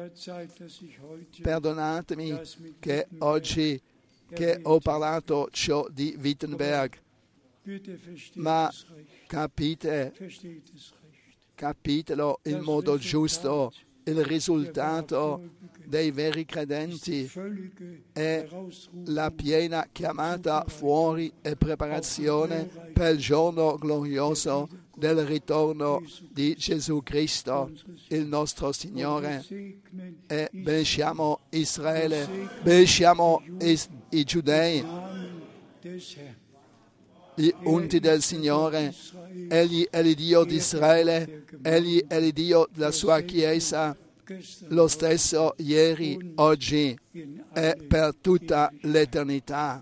Speaker 1: Perdonatemi che oggi che ho parlato ciò di Wittenberg, ma capite, capitelo in modo giusto. Il risultato dei veri credenti è la piena chiamata fuori e preparazione per il giorno glorioso del ritorno di Gesù Cristo, il nostro Signore. E benediciamo Israele, benediciamo i, i giudei gli unti del Signore. Egli è il Dio di Israele, Egli è il Dio della sua Chiesa, lo stesso ieri, oggi e per tutta l'eternità.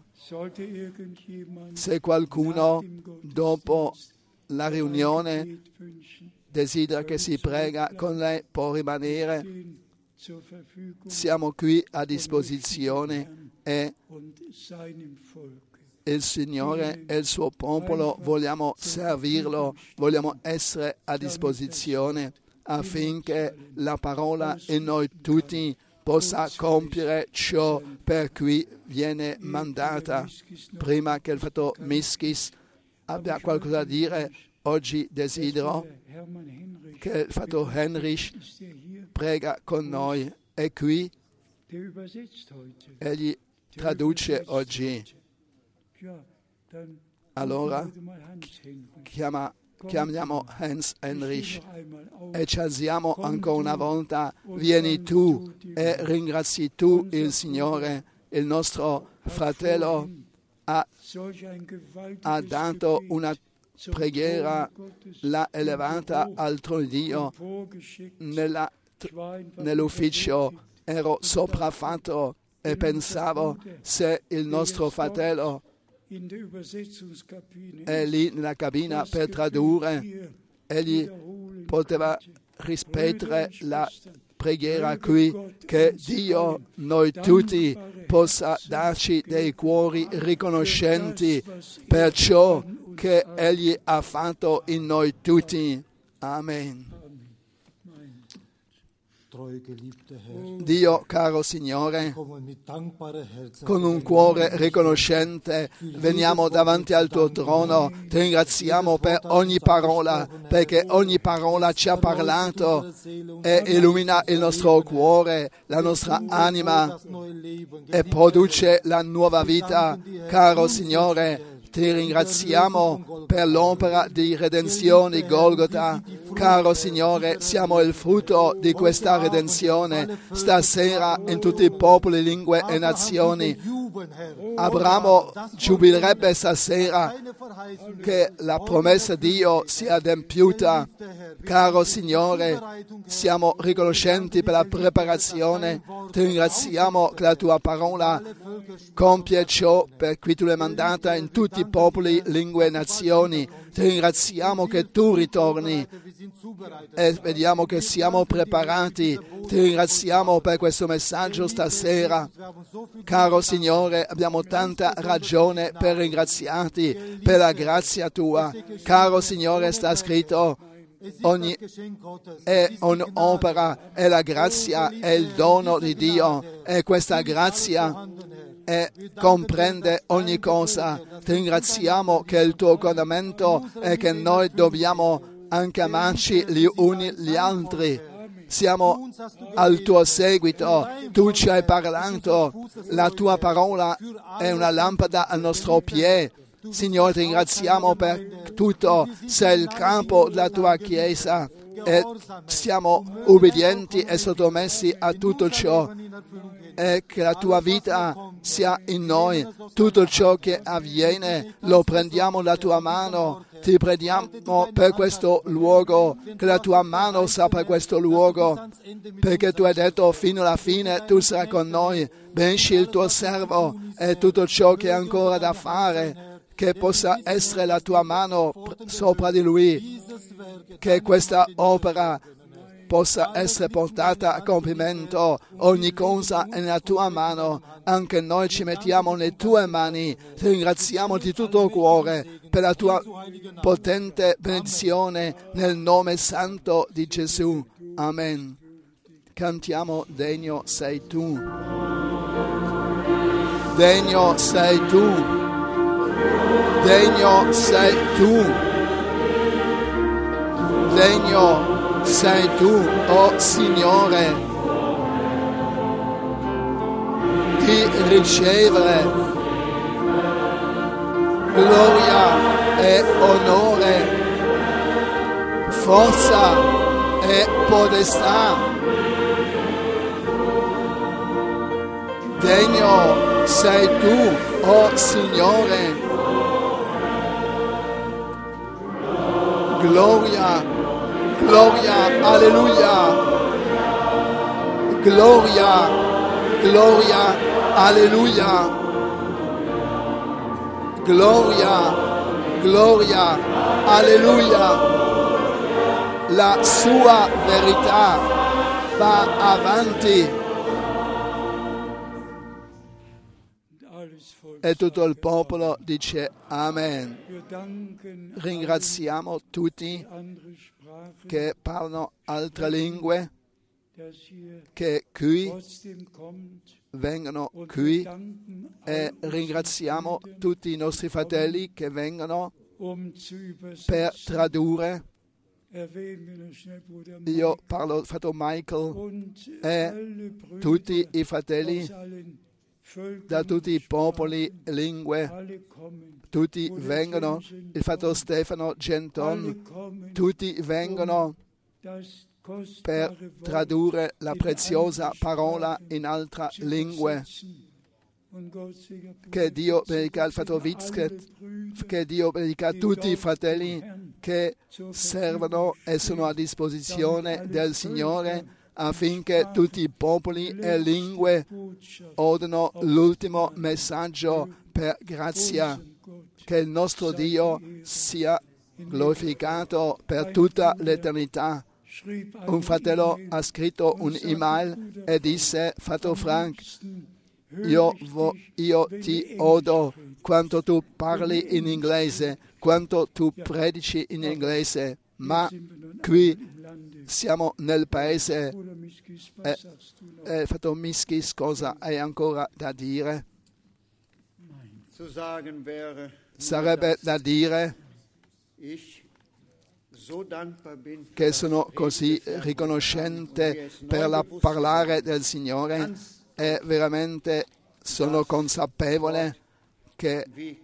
Speaker 1: Se qualcuno dopo la riunione desidera che si prega con lei, può rimanere. Siamo qui a disposizione e il Signore e il suo popolo vogliamo servirlo, vogliamo essere a disposizione affinché la parola in noi tutti possa compiere ciò per cui viene mandata. Prima che il fratello Miskis abbia qualcosa da dire, oggi desidero che il fratello Henrich prega con noi. È qui, egli traduce oggi. Allora chiama, chiamiamo Hans Henrich e ci alziamo ancora una volta. Vieni tu e ringrazi tu il Signore. Il nostro fratello ha, ha dato una preghiera, l'ha elevata al trono di Dio. Nella, nell'ufficio ero sopraffatto e pensavo, se il nostro fratello è lì nella cabina per tradurre, egli poteva ripetere la preghiera qui, che Dio, noi tutti, possa darci dei cuori riconoscenti per ciò che Egli ha fatto in noi tutti. Amen. Dio, caro Signore, con un cuore riconoscente veniamo davanti al tuo trono, ti ringraziamo per ogni parola, perché ogni parola ci ha parlato e illumina il nostro cuore, la nostra anima e produce la nuova vita. Caro Signore, ti ringraziamo per l'opera di redenzione Golgota. Caro Signore, siamo il frutto di questa redenzione. Stasera in tutti i popoli, lingue e nazioni, Abramo giubilerebbe stasera che la promessa di Dio sia adempiuta. Caro Signore, siamo riconoscenti per la preparazione. Ti ringraziamo che la tua parola compie ciò per cui tu l'hai mandata in tutti i popoli, lingue e nazioni. Ti ringraziamo che tu ritorni e vediamo che siamo preparati. Ti ringraziamo per questo messaggio stasera. Caro Signore, abbiamo tanta ragione per ringraziarti per la grazia tua. Caro Signore, sta scritto, ogni è un'opera, è la grazia, è il dono di Dio, e questa grazia e comprende ogni cosa. Ti ringraziamo che il tuo comandamento è che noi dobbiamo anche amarci gli uni gli altri. Siamo al tuo seguito, tu ci hai parlato, la tua parola è una lampada al nostro piede. Signore, ti ringraziamo per tutto, sei il capo della tua Chiesa e siamo ubbidienti e sottomessi a tutto ciò, e che la tua vita sia in noi. Tutto ciò che avviene lo prendiamo dalla tua mano. Ti preghiamo per questo luogo, che la tua mano sia per questo luogo, perché tu hai detto fino alla fine tu sarai con noi. Benci il tuo servo e tutto ciò che è ancora da fare, che possa essere la tua mano sopra di lui, che questa opera possa essere portata a compimento. Ogni cosa è nella tua mano, anche noi ci mettiamo nelle tue mani. Ti ringraziamo di tutto il cuore per la tua potente benedizione nel nome santo di Gesù. Amen. Cantiamo Degno sei tu. Degno sei tu. Degno sei tu. Degno sei tu, oh Signore, di ricevere gloria e onore, forza e potestà. Degno sei tu, oh Signore, gloria, gloria, alleluia, gloria, gloria, alleluia, gloria, gloria, alleluia. La sua verità va avanti. E tutto il popolo dice Amen. Ringraziamo tutti che parlano altre lingue, che qui vengono qui, e ringraziamo tutti i nostri fratelli che vengono per tradurre. Io parlo fratello Michael e tutti i fratelli da tutti i popoli e lingue, tutti vengono, il fratello Stefano Genton, tutti vengono per tradurre la preziosa parola in altre lingue. Che Dio benedica il fratello Witzket, che Dio benedica tutti i fratelli che servono e sono a disposizione del Signore affinché tutti i popoli e lingue odino l'ultimo messaggio per grazia. Che il nostro Dio sia glorificato per tutta l'eternità. Un fratello ha scritto un'email e disse: fratello Frank, io, vo, io ti odo quanto tu parli in inglese, quanto tu predici in inglese, ma qui siamo nel paese. E, e fratello Miskis, cosa hai ancora da dire? Sarebbe da dire che sono così riconoscente per la parlare del Signore e veramente sono consapevole che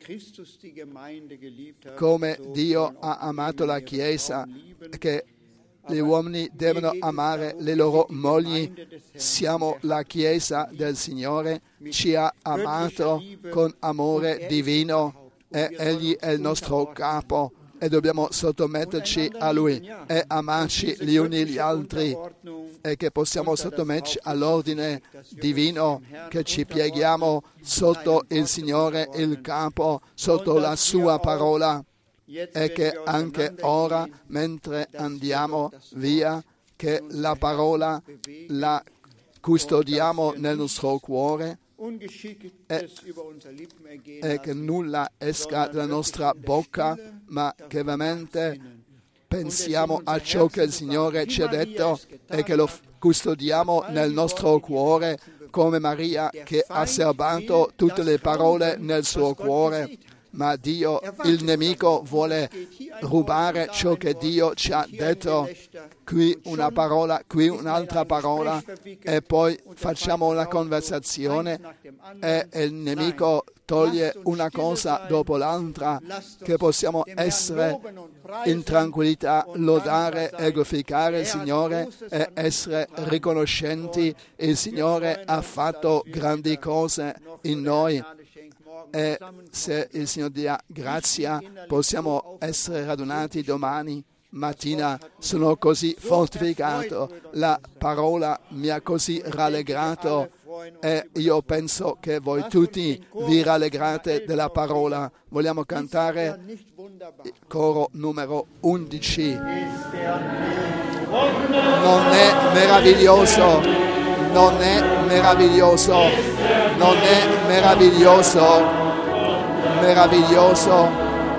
Speaker 1: come Dio ha amato la Chiesa, che gli uomini devono amare le loro mogli, siamo la Chiesa del Signore, ci ha amato con amore divino e Egli è il nostro capo e dobbiamo sottometterci a Lui e amarci gli uni gli altri, e che possiamo sottometterci all'ordine divino, che ci pieghiamo sotto il Signore, il capo, sotto la Sua parola. E che anche ora, mentre andiamo via, che la parola la custodiamo nel nostro cuore e, e che nulla esca dalla nostra bocca, ma che veramente pensiamo a ciò che il Signore ci ha detto e che lo custodiamo nel nostro cuore, come Maria che ha serbato tutte le parole nel suo cuore. Ma Dio, il nemico, vuole rubare ciò che Dio ci ha detto. Qui una parola, qui un'altra parola, e poi facciamo una conversazione e il nemico toglie una cosa dopo l'altra, che possiamo essere in tranquillità, lodare e glorificare il Signore e essere riconoscenti. Il Signore ha fatto grandi cose in noi. E se il Signore dia grazia, possiamo essere radunati domani mattina. Sono così fortificato, la parola mi ha così rallegrato e io penso che voi tutti vi rallegrate della parola. Vogliamo cantare il coro numero undici. Non è meraviglioso, non è meraviglioso, non è meraviglioso, meraviglioso,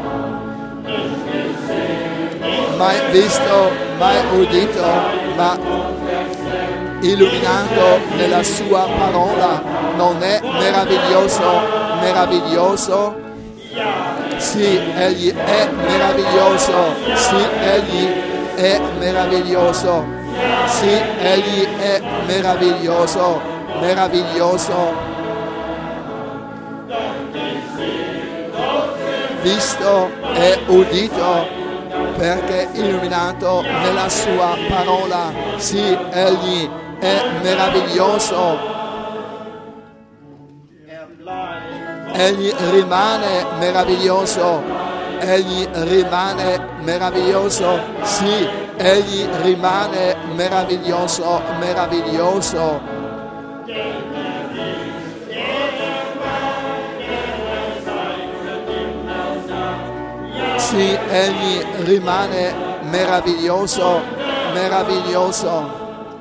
Speaker 1: mai visto, mai udito, ma illuminato nella sua parola. Non è meraviglioso, meraviglioso? Sì, Egli è meraviglioso, sì, Egli è meraviglioso, sì, Egli è meraviglioso, meraviglioso. Visto e udito, perché illuminato nella sua parola. Sì, Egli è meraviglioso. Egli rimane meraviglioso egli rimane meraviglioso, sì, egli rimane meraviglioso, meraviglioso. Sì, egli rimane meraviglioso, meraviglioso.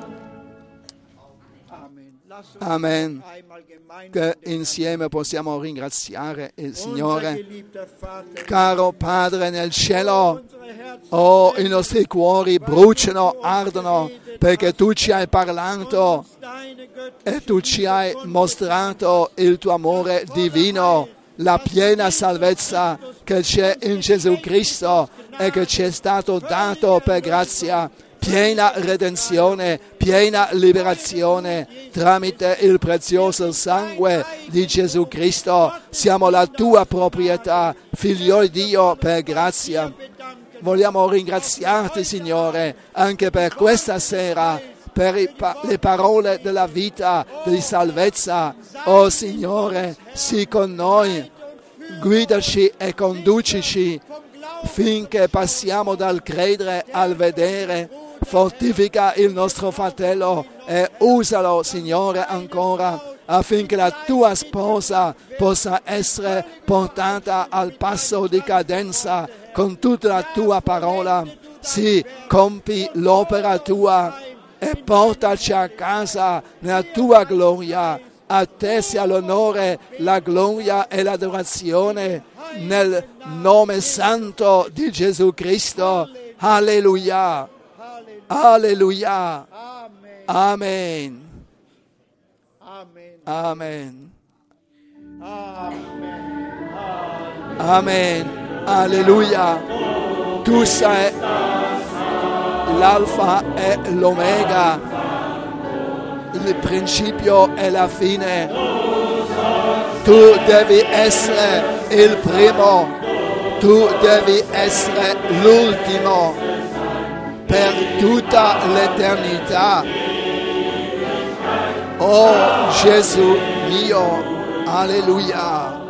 Speaker 1: Amen. Che insieme possiamo ringraziare il Signore. Caro Padre nel cielo, oh, i nostri cuori bruciano, ardono, perché tu ci hai parlato e tu ci hai mostrato il tuo amore divino, la piena salvezza che c'è in Gesù Cristo e che ci è stato dato per grazia. Piena redenzione, piena liberazione tramite il prezioso sangue di Gesù Cristo. Siamo la tua proprietà, figlio di Dio, per grazia. Vogliamo ringraziarti, Signore, anche per questa sera, per i pa- le parole della vita, di salvezza. Oh Signore, sii con noi, guidaci e conducici finché passiamo dal credere al vedere. Fortifica il nostro fratello e usalo, Signore, ancora affinché la tua sposa possa essere portata al passo di cadenza con tutta la tua parola. Sì, compi l'opera tua e portaci a casa nella tua gloria. A te sia l'onore, la gloria e l'adorazione nel nome santo di Gesù Cristo. Alleluia. Alleluia. Amen. Amen. Amen. Alleluia. Tu sei l'alfa e l'omega, il principio e la fine. Tu devi essere il primo, tu devi essere l'ultimo per tutta l'eternità. Oh Gesù mio, alleluia.